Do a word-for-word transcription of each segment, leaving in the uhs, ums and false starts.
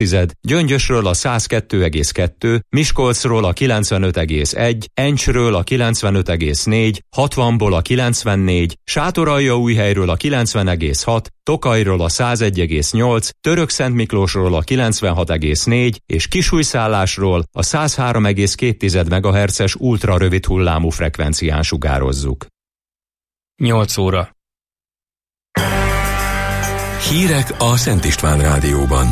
Gyöngyösről a száz kettő egész kettő, Miskolcról a kilencvenöt egész egy, Encsről a kilencvenöt egész négy, hatvanból a kilencvennégy, Sátoraljaújhelyről a kilencven egész hat, Tokajról a száz egy egész nyolc, Törökszentmiklósról a kilencvenhat egész négy és Kisújszállásról a száz három egész két megahertzes ultrarövid hullámú frekvencián sugározzuk. nyolc óra. Hírek a Szent István Rádióban.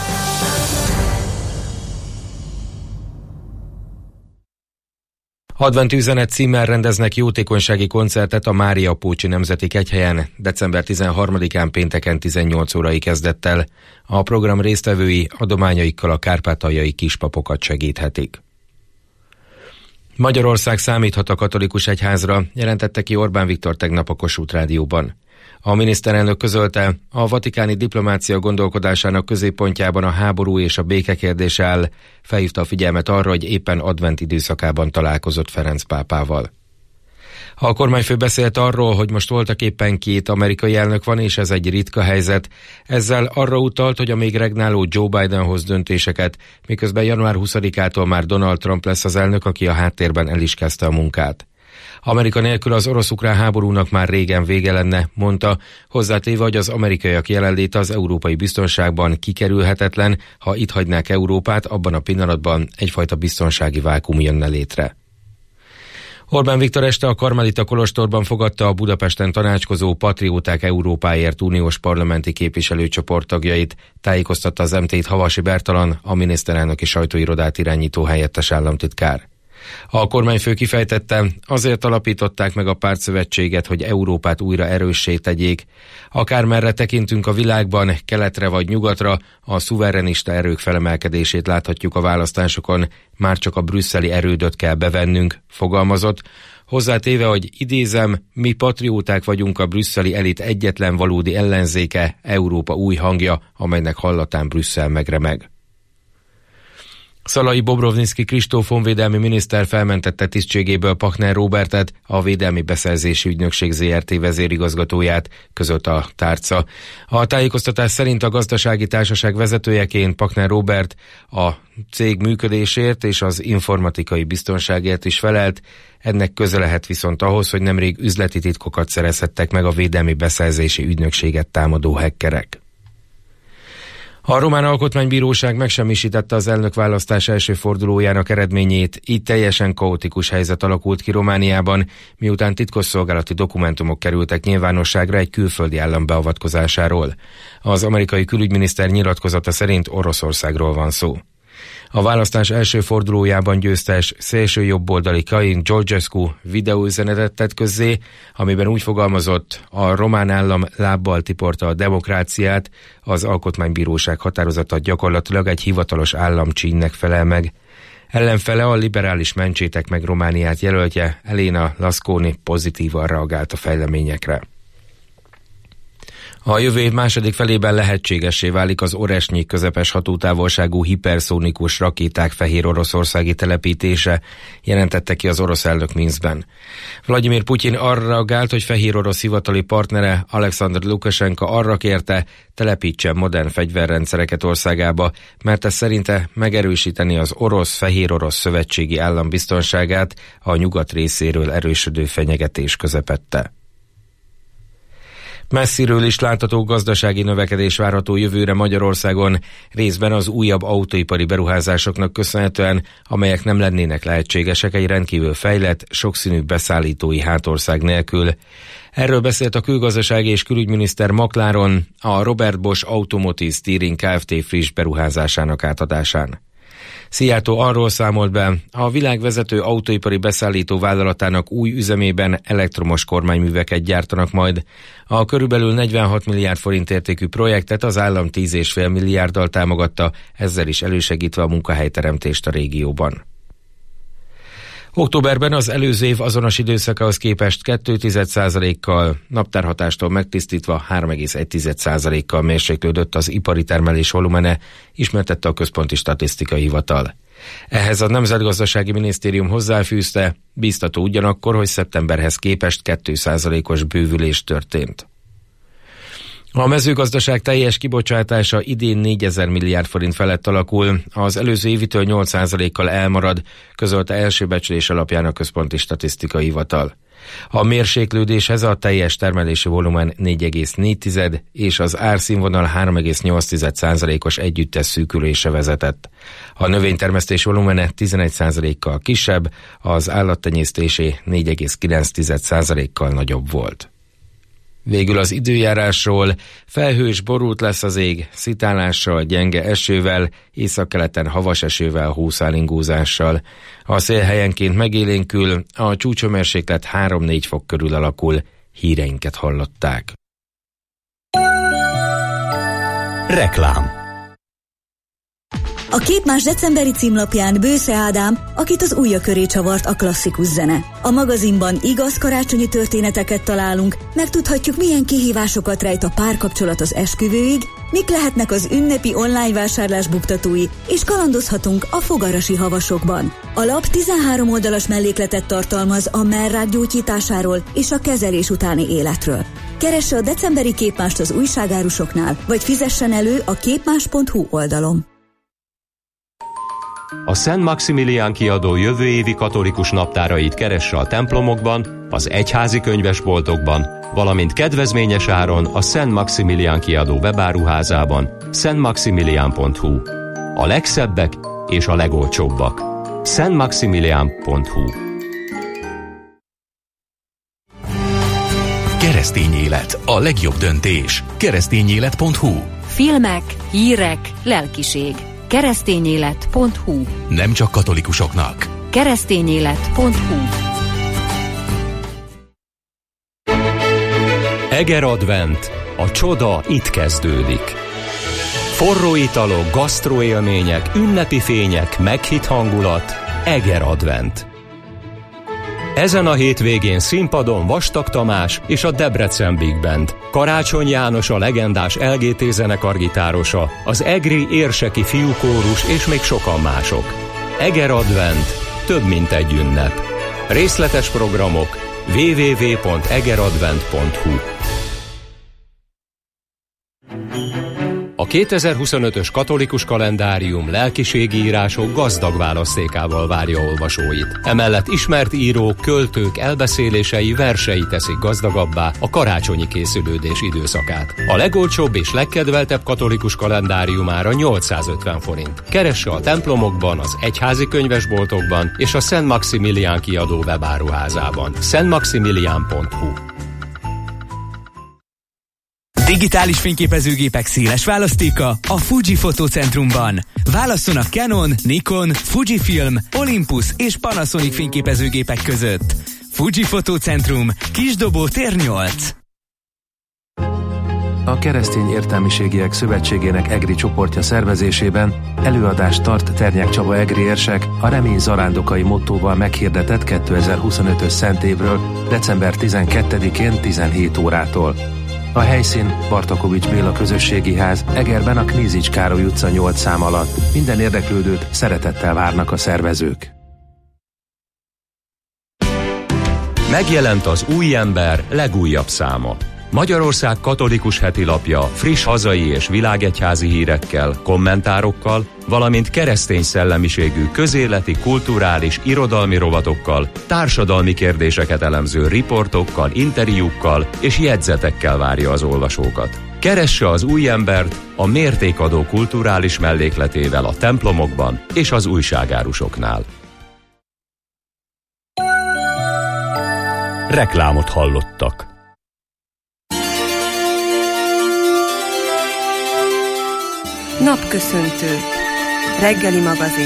Adventüzenet címmel rendeznek jótékonysági koncertet a Mária-Pócsi Nemzeti Kegyhelyen december tizenharmadikán pénteken tizennyolc órai kezdettel. A program résztvevői adományaikkal a kárpátaljai kispapokat segíthetik. Magyarország számíthat a katolikus egyházra, jelentette ki Orbán Viktor tegnap a Kossuth Rádióban. A miniszterelnök közölte, a vatikáni diplomácia gondolkodásának középpontjában a háború és a béke kérdése áll, felhívta a figyelmet arra, hogy éppen advent időszakában találkozott Ferenc pápával. A kormányfő beszélt arról, hogy most voltak éppen két amerikai elnök van, és ez egy ritka helyzet. Ezzel arra utalt, hogy a még regnáló Joe Biden hoz döntéseket, miközben január huszadikától már Donald Trump lesz az elnök, aki a háttérben el is kezdte a munkát. Amerika nélkül az orosz-ukrán háborúnak már régen vége lenne, mondta, hozzátéve, hogy az amerikaiak jelenléte az európai biztonságban kikerülhetetlen, ha itt hagynák Európát, abban a pillanatban egyfajta biztonsági vákuum jönne létre. Orbán Viktor este a Karmelita kolostorban fogadta a Budapesten tanácskozó Patrióták Európáért uniós parlamenti képviselőcsoport tagjait, tájékoztatta az em té-t Havasi Bertalan, a miniszterelnöki sajtóirodát irányító helyettes államtitkár. A kormányfő kifejtette, azért alapították meg a pártszövetséget, hogy Európát újra erőssé tegyék. Akármerre tekintünk a világban, keletre vagy nyugatra, a szuverenista erők felemelkedését láthatjuk a választásokon, már csak a brüsszeli erődöt kell bevennünk, fogalmazott, hozzátéve, hogy idézem, mi patrióták vagyunk a brüsszeli elit egyetlen valódi ellenzéke, Európa új hangja, amelynek hallatán Brüsszel megremeg. Szalai Bobrovnicki Kristóf honvédelmi miniszter felmentette tisztségéből Pachner Róbertet, a Védelmi Beszerzési Ügynökség zé er té vezérigazgatóját, között a tárca. A tájékoztatás szerint a gazdasági társaság vezetőjeként Pachner Róbert a cég működésért és az informatikai biztonságért is felelt, ennek köze lehet viszont ahhoz, hogy nemrég üzleti titkokat szerezhettek meg a Védelmi Beszerzési Ügynökséget támadó hackerek. A román alkotmánybíróság megsemmisítette az elnökválasztás első fordulójának eredményét, így teljesen kaotikus helyzet alakult ki Romániában, miután titkosszolgálati dokumentumok kerültek nyilvánosságra egy külföldi állam beavatkozásáról. Az amerikai külügyminiszter nyilatkozata szerint Oroszországról van szó. A választás első fordulójában győztes szélső jobboldali Cain Georgescu videóüzenetet tett közzé, amiben úgy fogalmazott, a román állam lábbal tiporta a demokráciát, az alkotmánybíróság határozata gyakorlatilag egy hivatalos államcsínnek felel meg. Ellenfele a liberális Mentsétek meg Romániát jelöltje, Elena Lasconi pozitívan reagált a fejleményekre. A jövő év második felében lehetségessé válik az Oresnyi közepes hatótávolságú hiperszónikus rakéták fehér oroszországi telepítése, jelentette ki az orosz elnök Minszkben. Vladimir Putyin arra reagált, hogy fehér orosz hivatali partnere Alexander Lukasenka arra kérte, telepítsen modern fegyverrendszereket országába, mert ez szerinte megerősíteni az orosz-fehér orosz szövetségi állam biztonságát a nyugat részéről erősödő fenyegetés közepette. Messziről is látható gazdasági növekedés várható jövőre Magyarországon, részben az újabb autóipari beruházásoknak köszönhetően, amelyek nem lennének lehetségesek egy rendkívül fejlett, sokszínű beszállítói hátország nélkül. Erről beszélt a külgazdasági és külügyminiszter Makláron a Robert Bosch Automotive Steering Kft. Friss beruházásának átadásán. Szijjártó arról számolt be, a világ vezető autóipari beszállító vállalatának új üzemében elektromos kormányműveket gyártanak majd. A körülbelül negyvenhat milliárd forint értékű projektet az állam tíz egész öt milliárddal támogatta, ezzel is elősegítve a munkahelyteremtést a régióban. Októberben az előző év azonos időszakához képest kettő egész egy százalékkal, naptárhatástól megtisztítva három egész egy százalékkal mérséklődött az ipari termelés volumene, ismertette a Központi Statisztikai Hivatal. Ehhez a Nemzetgazdasági Minisztérium hozzáfűzte, bíztató ugyanakkor, hogy szeptemberhez képest két százalékos bővülés történt. A mezőgazdaság teljes kibocsátása idén négyezer milliárd forint felett alakul, az előző évitől nyolc százalékkal elmarad, közölte első becslés alapján a Központi Statisztikai Hivatal. A mérséklődéshez a teljes termelési volumen négy egész négy és az árszínvonal három egész nyolc százalékos együttes szűkülése vezetett. A növénytermesztés volumene tizenegy százalékkal kisebb, az állattenyésztésé négy egész kilenc százalékkal nagyobb volt. Végül az időjárásról: felhős, borult lesz az ég, szitálással, gyenge esővel, északkeleten havas esővel, hószálingózással. A szél helyenként megélénkül, a csúcshőmérséklet három-négy fok körül alakul. Híreinket hallották. Reklám. A Képmás decemberi címlapján Bősze Ádám, akit az ujja köré csavart a klasszikus zene. A magazinban igaz karácsonyi történeteket találunk, megtudhatjuk, milyen kihívásokat rejt a párkapcsolat az esküvőig, mik lehetnek az ünnepi online vásárlás buktatói, és kalandozhatunk a fogarasi havasokban. A lap tizenhárom oldalas mellékletet tartalmaz a mellrák gyógyításáról és a kezelés utáni életről. Keresse a decemberi Képmást az újságárusoknál, vagy fizessen elő a képmás pont hu oldalon. A Szent Maximilián kiadó jövő évi katolikus naptárait keresse a templomokban, az egyházi könyvesboltokban, valamint kedvezményes áron a Szent Maximilián kiadó webáruházában, szent maximilián pont hu. A legszebbek és a legolcsóbbak. szent maximilián pont hu. Keresztény élet, a legjobb döntés. keresztényélet pont hu. Filmek, hírek, lelkiség. keresztényélet pont hu. Nem csak katolikusoknak. keresztényélet pont hu. Eger Advent. A csoda itt kezdődik. Forró italok, gasztroélmények, ünnepi fények, meghitt hangulat. Eger Advent. Ezen a hétvégén színpadon Vastag Tamás és a Debrecen Big Band, Karácsony János a legendás el gé té zenekar gitárosa, az egri érseki fiúkórus és még sokan mások. Eger Advent, több mint egy ünnep. Részletes programok double-u double-u double-u pont egeradvent pont hu. A kétezer-huszonötös katolikus kalendárium lelkiségi írások gazdag választékával várja olvasóit. Emellett ismert írók, költők elbeszélései, versei teszik gazdagabbá a karácsonyi készülődés időszakát. A legolcsóbb és legkedveltebb katolikus kalendáriumára nyolcszázötven forint. Keresse a templomokban, az egyházi könyvesboltokban és a Szent Maximilián kiadó webáruházában. szent maximilián pont hu. Digitális fényképezőgépek széles választéka a Fuji Fotócentrumban. Válasszon a Canon, Nikon, Fujifilm, Olympus és Panasonic fényképezőgépek között. Fuji Fotócentrum, Kisdobó tér nyolc. A Keresztény Értelmiségiek Szövetségének egri csoportja szervezésében előadást tart Ternyák Csaba egri érsek a Remény zarándokai mottóval meghirdetett kétezer-huszonötös Szentévről december tizenkettedikén tizenhét órától. A helyszín Bartakovics Béla Közösségi Ház, Egerben a Knízics Károly utca nyolc szám alatt. Minden érdeklődőt szeretettel várnak a szervezők. Megjelent az Új Ember legújabb száma. Magyarország katolikus hetilapja friss hazai és világegyházi hírekkel, kommentárokkal, valamint keresztény szellemiségű közéleti, kulturális, irodalmi rovatokkal, társadalmi kérdéseket elemző riportokkal, interjúkkal és jegyzetekkel várja az olvasókat. Keresse az Új Embert a mértékadó kulturális mellékletével a templomokban és az újságárusoknál. Reklámot hallottak. Napköszöntő. Reggeli magazin.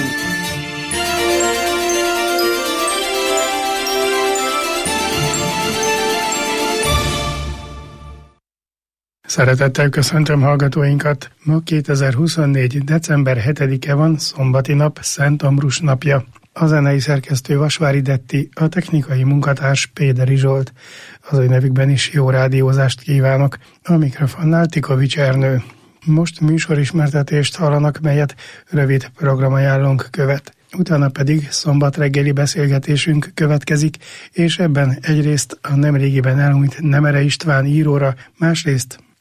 Szeretettel köszöntöm hallgatóinkat. Ma kétezer-huszonnégy. december hetedike van, szombati nap, Szent Ambrus napja. A zenei szerkesztő Vasvári Detti, a technikai munkatárs Péderi Zsolt. Az ő nevükben is jó rádiózást kívánok. A mikrofonnál Tikovics Ernő. Most műsorismertetést hallanak, melyet rövid programajánlónk követ. Utána pedig szombat reggeli beszélgetésünk következik, és ebben egyrészt a nemrégiben elhunyt Nemere István íróra, másrészt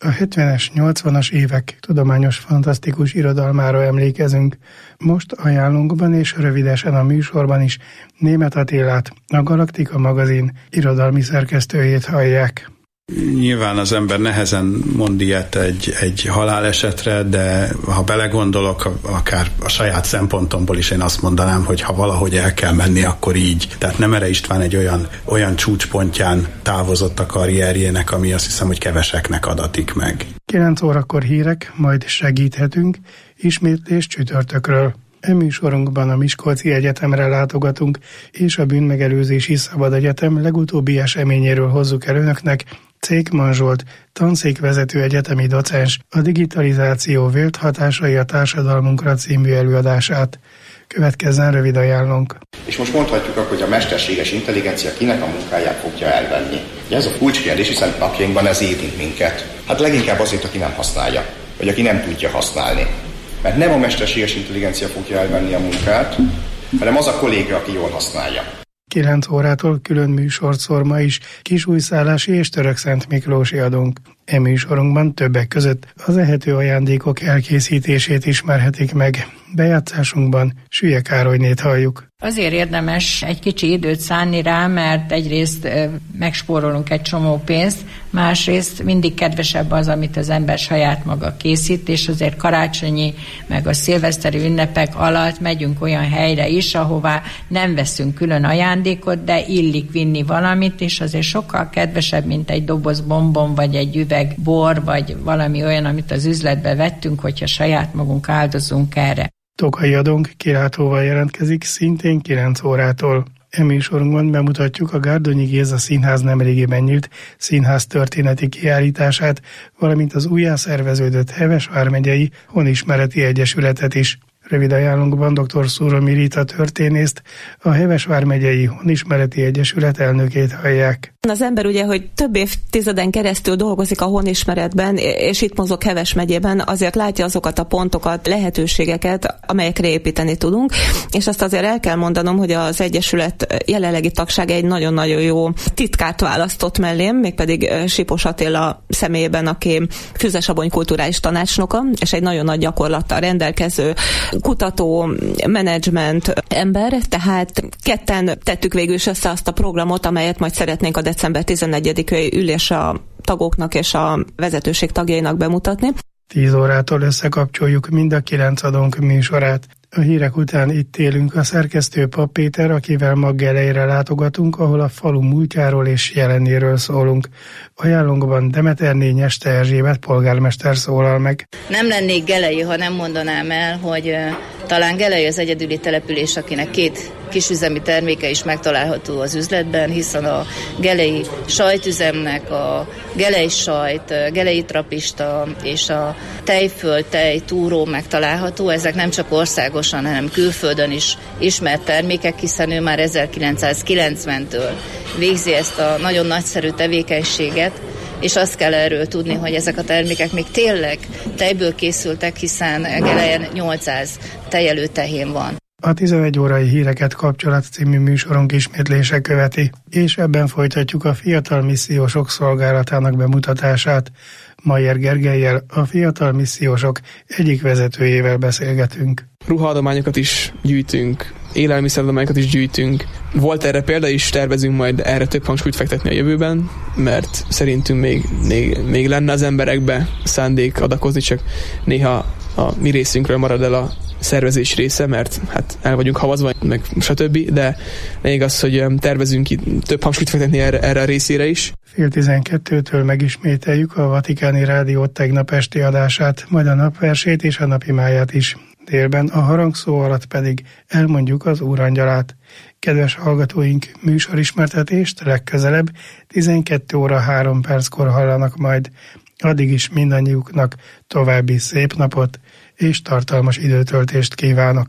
A hetvenes, nyolcvanas évek tudományos fantasztikus irodalmára emlékezünk. Most ajánlunkban és rövidesen a műsorban is Németh Attilát, a Galaktika magazin irodalmi szerkesztőjét hallják. Nyilván az ember nehezen mond ilyet egy, egy halálesetre, de ha belegondolok, akár a saját szempontomból is én azt mondanám, hogy ha valahogy el kell menni, akkor így. Tehát Nemere István egy olyan, olyan csúcspontján távozott a karrierjének, ami azt hiszem, hogy keveseknek adatik meg. kilenc órakor hírek, majd segíthetünk, ismétlés csütörtökről. E műsorunkban a Miskolci Egyetemre látogatunk, és a Bűnmegelőzési Szabad Egyetem legutóbbi eseményéről hozzuk el önöknek Cékman Zsolt, tanszékvezető egyetemi docens, a digitalizáció vélt hatásai a társadalmunkra című előadását. Következzen rövid ajánlónk. És most mondhatjuk akkor, hogy a mesterséges intelligencia kinek a munkáját fogja elvenni. Ugye ez a kulcskérdés, hiszen napjainkban ez érint minket. Hát leginkább azért, aki nem használja, vagy aki nem tudja használni. Mert nem a mesterséges intelligencia fogja elvenni a munkát, hanem az a kolléga, aki jól használja. kilenc órától külön műsort szor ma is Kisújszállási és Törökszent Miklósi adónk. E műsorunkban többek között az ehető ajándékok elkészítését ismerhetik meg. Bejátszásunkban Sülye Károlynét halljuk. Azért érdemes egy kicsi időt szánni rá, mert egyrészt megspórolunk egy csomó pénzt, másrészt mindig kedvesebb az, amit az ember saját maga készít, és azért karácsonyi, meg a szilveszteri ünnepek alatt megyünk olyan helyre is, ahová nem veszünk külön ajándékot, de illik vinni valamit, és azért sokkal kedvesebb, mint egy doboz bombon, vagy egy üveg bor, vagy valami olyan, amit az üzletbe vettünk, hogyha saját magunk áldozunk erre. Tokai adónk kilátóval jelentkezik szintén kilenc órától. E műsorunkban bemutatjuk a Gárdonyi Géza Színház nemrégiben nyílt színház történeti kiállítását, valamint az újjászerveződött Heves vármegyei Honismereti Egyesületet is. Rövid ajánlónkban dr. Szúromi Rita történészt, a Heves vármegyei Honismereti Egyesület elnökét hallják. Az ember ugye, hogy több évtizeden keresztül dolgozik a honismeretben, és itt mozog Heves megyében, azért látja azokat a pontokat, lehetőségeket, amelyekre építeni tudunk, és azt azért el kell mondanom, hogy az Egyesület jelenlegi tagsága egy nagyon-nagyon jó titkárt választott mellém, mégpedig Sipos Attila személyében, aki Füzesabony kulturális tanácsnoka, és egy nagyon nagy gyakorlattal rendelkező kutató, menedzsment ember, tehát ketten tettük végül is össze azt a programot, amelyet majd szeretnénk a december tizennegyedikei ülés a tagoknak és a vezetőség tagjainak bemutatni. tíz órától összekapcsoljuk mind a kilenc adónk műsorát. A hírek után itt élünk a szerkesztő Papp Péter, akivel Maggelejre látogatunk, ahol a falu múltjáról és jelenéről szólunk. Ajánlónkban Demeterné Nyeste Erzsébet polgármester szólal meg. Nem lennék gelei, ha nem mondanám el, hogy uh, talán Gelei az egyedüli település, akinek két kisüzemi terméke is megtalálható az üzletben, hiszen a gelei sajtüzemnek a gelei sajt, gelei trapista és a tejföld, tej, túró megtalálható. Ezek nem csak országosan, hanem külföldön is ismert termékek, hiszen ő már ezerkilencszázkilencventől végzi ezt a nagyon nagyszerű tevékenységet, és azt kell erről tudni, hogy ezek a termékek még tényleg tejből készültek, hiszen Gelejen nyolcszáz tejelő tehén van. A tizenegy órai híreket Kapcsolat című műsorunk ismétlése követi, és ebben folytatjuk a Fiatal Missziósok Szolgálatának bemutatását. Mayer Gergellyel, a Fiatal Missziósok egyik vezetőjével beszélgetünk. Ruhaadományokat is gyűjtünk, élelmiszeradományokat is gyűjtünk. Volt erre példa is, tervezünk majd erre több hangsúlyt fektetni a jövőben, mert szerintünk még, még, még lenne az emberekbe szándék adakozni, csak néha a mi részünkről marad el a szervezés része, mert hát el vagyunk havazva, meg stb., de lényeg az, hogy tervezünk több hangsúlyt fektetni erre, erre a részére is. Fél tizenkettőtől megismételjük a Vatikáni Rádió tegnap esti adását, majd a napversét és a napimáját is. Délben a harangszó alatt pedig elmondjuk az Úrangyalát. Kedves hallgatóink, műsorismertetést legközelebb tizenkét óra három perckor hallanak majd. Addig is mindannyiuknak további szép napot és tartalmas időtöltést kívánok.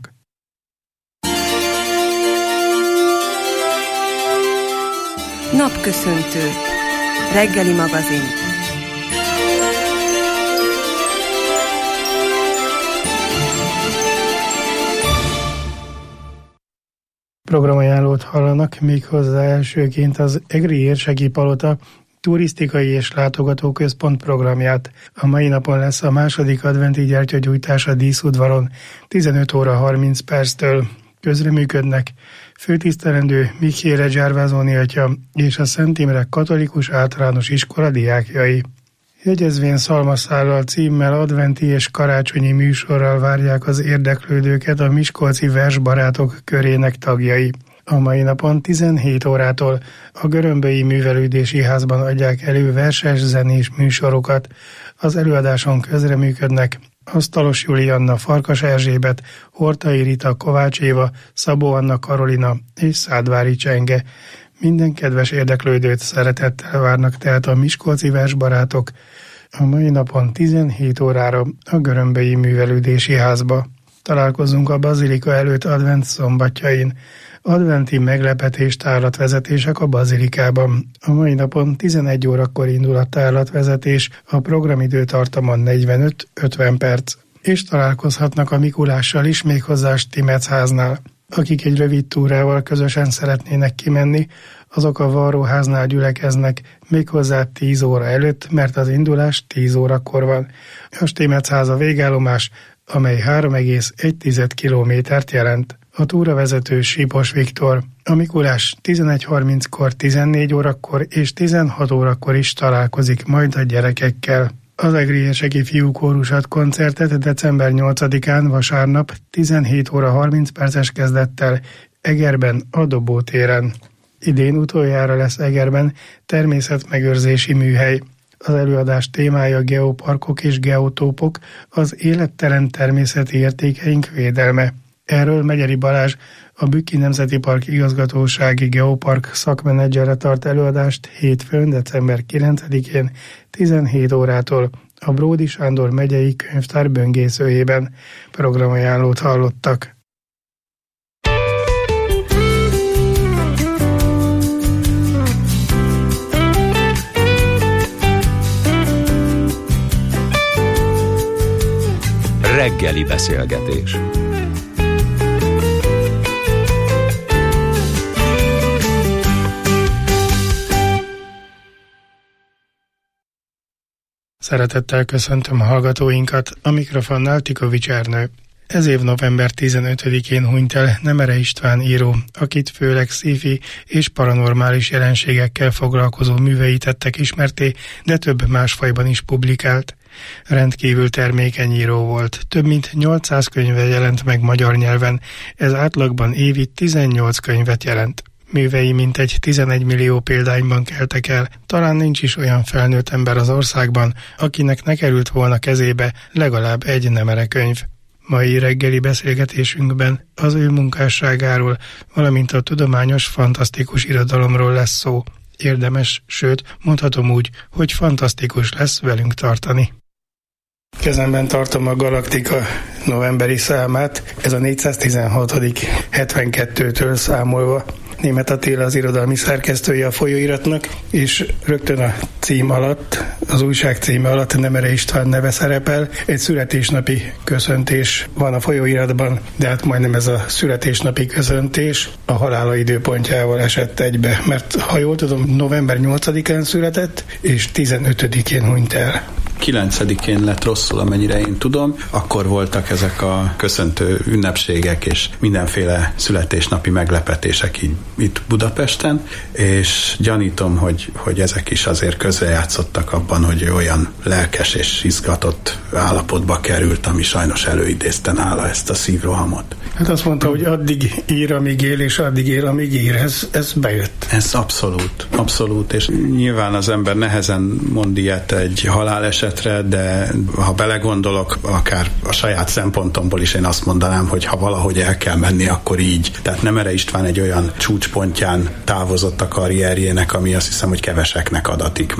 Napköszöntő. Reggeli magazin. Programajánlót hallanak, méghozzá elsőként az Egri Érseki Palota turisztikai és látogatóközpont programját. A mai napon lesz a második adventi gyertyagyújtás a díszudvaron tizenöt óra harminc perctől. Közreműködnek főtisztelendő Michele Gervasoni atya és a Szent Imre Katolikus Általános Iskola diákjai. Jegyezvén szalmaszállal címmel adventi és karácsonyi műsorral várják az érdeklődőket a miskolci versbarátok körének tagjai. A mai napon tizenhét órától a Görömbölyi Művelődési Házban adják elő verses zenés műsorokat. Az előadáson közreműködnek Asztalos Julianna, Farkas Erzsébet, Hortai Rita, Kovács Éva, Szabó Anna Karolina és Szádvári Csenge. Minden kedves érdeklődőt szeretettel várnak tehát a miskolci versbarátok a mai napon tizenhét órára a Görömbölyi Művelődési Házba. Találkozunk a Bazilika előtt advent szombatjain. Adventi meglepetés tárlatvezetések a Bazilikában. A mai napon tizenegy órakor indul a tárlatvezetés, a programidőtartamon negyvenöt-ötven perc. És találkozhatnak a Mikulással is, méghozzá Stimetz háznál. Akik egy rövid túrával közösen szeretnének kimenni, azok a varróháznál gyülekeznek, méghozzá tíz óra előtt, mert az indulás tíz órakor van. A Stimetz ház a végállomás, amely három egész egy kilométert jelent. A túravezető Sípos Viktor. A Mikulás tizenegy harminckor, tizennégy órakor és tizenhat órakor is találkozik majd a gyerekekkel. Az Egrieseki Fiúkórusat koncertet december nyolcadikán vasárnap tizenhét óra harminc perces kezdettel Egerben a Dobótéren. Idén utoljára lesz Egerben természetmegőrzési műhely. Az előadás témája geoparkok és geotópok, az élettelen természeti értékeink védelme. Erről Megyeri Balázs, a Bükki Nemzeti Park igazgatósági geopark szakmenedzsere tart előadást hétfőn, december kilencedikén tizenhét órától a Bródi Sándor megyei könyvtár böngészőjében. Programajánlót hallottak. Reggeli beszélgetés. Szeretettel köszöntöm a hallgatóinkat, a mikrofonnál Tikovics Ernő. Ez év november tizenötödikén hunyt el Nemere István író, akit főleg sci-fi és paranormális jelenségekkel foglalkozó művei tettek ismerté, de több más fajban is publikált. Rendkívül termékeny író volt, több mint nyolcszáz könyve jelent meg magyar nyelven, ez átlagban évi tizennyolc könyvet jelent. Művei mintegy tizenegy millió példányban keltek el, talán nincs is olyan felnőtt ember az országban, akinek ne került volna kezébe legalább egy Nemere könyv. Mai reggeli beszélgetésünkben az ő munkásságáról, valamint a tudományos, fantasztikus irodalomról lesz szó. Érdemes, sőt, mondhatom úgy, hogy fantasztikus lesz velünk tartani. Kezemben tartom a Galaktika novemberi számát, ez a négyszáztizenhatodik hetvenkettőtől számolva. Németh Attila az irodalmi szerkesztője a folyóiratnak, és rögtön a cím alatt, az újság címe alatt Nemere István neve szerepel. Egy születésnapi köszöntés van a folyóiratban, de hát majdnem ez a születésnapi köszöntés a halála időpontjával esett egybe, mert ha jól tudom, november nyolcadikán született, és tizenötödikén hunyt el. kilencedikén lett rosszul, amennyire én tudom, akkor voltak ezek a köszöntő ünnepségek és mindenféle születésnapi meglepetések így itt Budapesten, és gyanítom, hogy, hogy ezek is azért közrejátszottak abban, hogy olyan lelkes és izgatott állapotba került, ami sajnos előidézte nála ezt a szívrohamot. Hát azt mondta, hogy addig ír, amíg él, és addig él, amíg ír. Ez, ez bejött. Ez abszolút, abszolút, és nyilván az ember nehezen mond ilyet egy halálesetre, de ha belegondolok, akár a saját szempontomból is én azt mondanám, hogy ha valahogy el kell menni, akkor így. Tehát Nemere István egy olyan csúcspontján távozott a karrierjének, ami azt hiszem, hogy keveseknek adatik meg.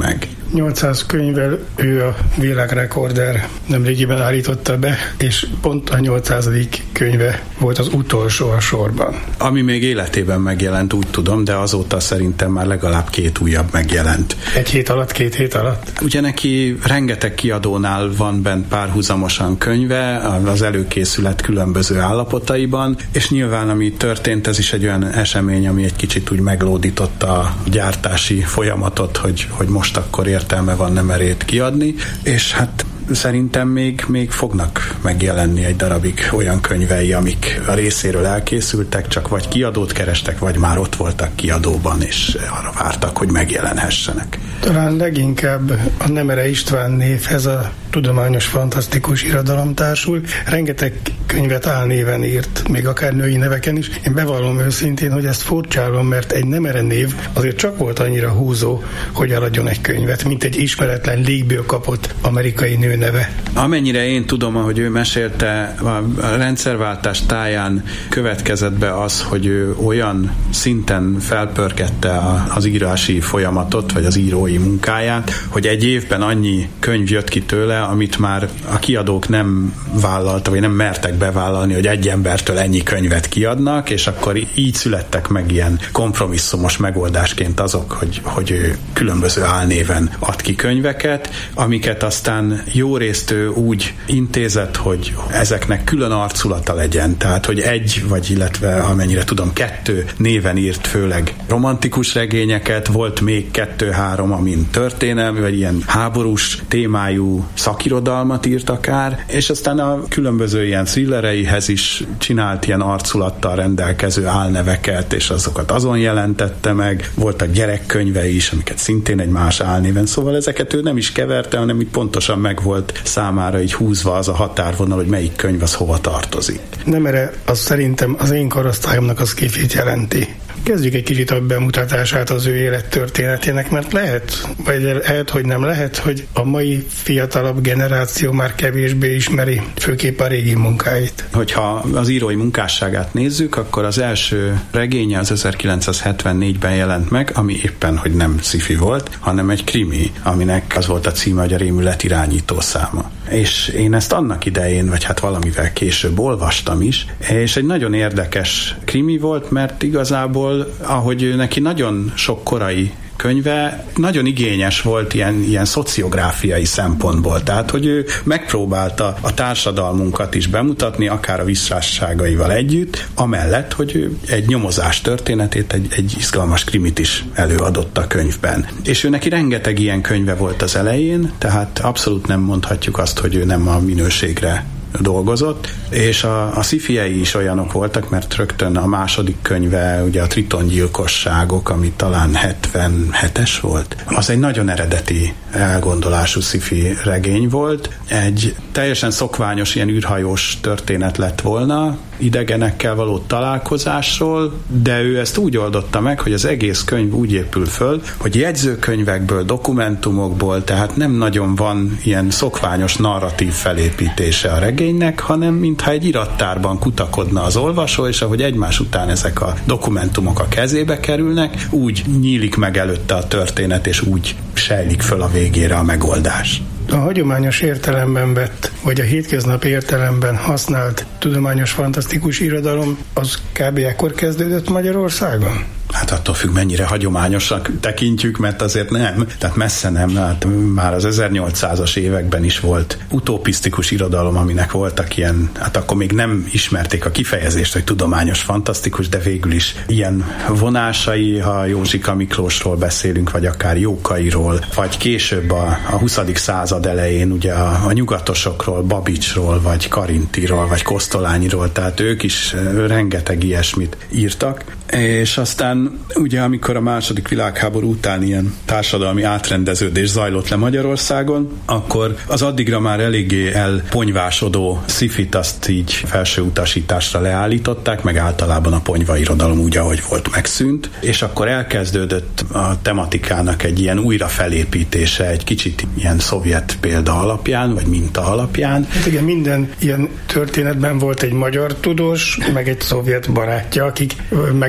nyolcszáz könyvvel ő a világrekorder, nemrégiben állította be, és pont a nyolcszázadik könyve volt az utolsó a sorban. Ami még életében megjelent, úgy tudom, de azóta szerintem már legalább két újabb megjelent. Egy hét alatt, két hét alatt? Ugye neki rengeteg kiadónál van bent párhuzamosan könyve, az előkészület különböző állapotaiban, és nyilván ami történt, ez is egy olyan esemény, ami egy kicsit úgy meglódította a gyártási folyamatot, hogy, hogy most akkor értelme van Nemerét kiadni, és hát szerintem még, még fognak megjelenni egy darabig olyan könyvei, amik a részéről elkészültek, csak vagy kiadót kerestek, vagy már ott voltak kiadóban, és arra vártak, hogy megjelenhessenek. Talán leginkább a Nemere István névhez a tudományos fantasztikus irodalom társul. Rengeteg könyvet álnéven írt, még akár női neveken is. Én bevallom őszintén, hogy ezt furcsálom, mert egy Nemere név azért csak volt annyira húzó, hogy eladjon egy könyvet, mint egy ismeretlen légből kapott amerikai nő neve. Amennyire én tudom, ahogy ő mesélte, a rendszerváltás táján következett be az, hogy ő olyan szinten felpörgette az írási folyamatot, vagy az írói munkáját, hogy egy évben annyi könyv jött ki tőle, amit már a kiadók nem vállaltak, vagy nem mertek bevállalni, hogy egy embertől ennyi könyvet kiadnak, és akkor így születtek meg ilyen kompromisszumos megoldásként azok, hogy, hogy ő különböző álnéven ad ki könyveket, amiket aztán jó részt ő úgy intézett, hogy ezeknek külön arculata legyen, tehát hogy egy, vagy illetve amennyire tudom, kettő néven írt főleg romantikus regényeket, volt még kettő-három, amin történelmi, vagy ilyen háborús témájú szakirodalmat írt akár, és aztán a különböző ilyen thrillereihez is csinált ilyen arculattal rendelkező álneveket, és azokat azon jelentette meg. Voltak gyerekkönyvei is, amiket szintén egy más álnéven, szóval ezeket ő nem is keverte, hanem így pontosan meg volt számára így húzva az a határvonal, hogy melyik könyv az hova tartozik. Nemere, az szerintem az én korosztályomnak az kifit jelenti. Kezdjük egy kicsit a bemutatását az ő élettörténetének, mert lehet, vagy lehet, hogy nem lehet, hogy a mai fiatalabb generáció már kevésbé ismeri, főképp a régi munkáit. Hogyha az írói munkásságát nézzük, akkor az első regénye az ezerkilencszázhetvennégyben jelent meg, ami éppen, hogy nem sci-fi volt, hanem egy krimi, aminek az volt a címe, hogy a rémület irányító száma. És én ezt annak idején, vagy hát valamivel később olvastam is, és egy nagyon érdekes krimi volt, mert igazából ahogy neki nagyon sok korai könyve nagyon igényes volt ilyen, ilyen szociográfiai szempontból. Tehát, hogy ő megpróbálta a társadalmunkat is bemutatni, akár a visszásságaival együtt, amellett, hogy ő egy nyomozás történetét, egy, egy izgalmas krimit is előadott a könyvben. És ő neki rengeteg ilyen könyve volt az elején, tehát abszolút nem mondhatjuk azt, hogy ő nem a minőségre dolgozott, és a, a sci-fiei is olyanok voltak, mert rögtön a második könyve, ugye a Triton gyilkosságok, ami talán hetvenhetes volt, az egy nagyon eredeti elgondolású sci-fi regény volt. Egy teljesen szokványos ilyen űrhajós történet lett volna, idegenekkel való találkozásról, de ő ezt úgy oldotta meg, hogy az egész könyv úgy épül föl, hogy jegyzőkönyvekből, dokumentumokból, tehát nem nagyon van ilyen szokványos narratív felépítése a regénynek, hanem mintha egy irattárban kutakodna az olvasó, és ahogy egymás után ezek a dokumentumok a kezébe kerülnek, úgy nyílik meg előtte a történet, és úgy sejlik föl a végére a megoldás. A hagyományos értelemben vett, vagy a hétköznapi értelemben használt tudományos fantasztikus irodalom, az kb. Ekkor kezdődött Magyarországon? Hát attól függ, mennyire hagyományosak tekintjük, mert azért nem, tehát messze nem, hát már az ezernyolcszázas években is volt utopisztikus irodalom, aminek voltak ilyen, hát akkor még nem ismerték a kifejezést, hogy tudományos fantasztikus, de végül is ilyen vonásai, ha Józsika Miklósról beszélünk, vagy akár Jókairól, vagy később a, a huszadik század elején ugye a, a nyugatosokról, Babicsról, vagy Karintiról, vagy Kosztolányiról, tehát ők is rengeteg ilyesmit írtak, és aztán ugye amikor a második világháború után ilyen társadalmi átrendeződés zajlott le Magyarországon, akkor az addigra már eléggé elponyvásodó szifit azt így felső utasításra leállították, meg általában a ponyvairodalom úgy, ahogy volt, megszűnt, és akkor elkezdődött a tematikának egy ilyen újrafelépítése, egy kicsit ilyen szovjet példa alapján, vagy minta alapján. Hát igen, minden ilyen történetben volt egy magyar tudós, meg egy szovjet barátja, akik meg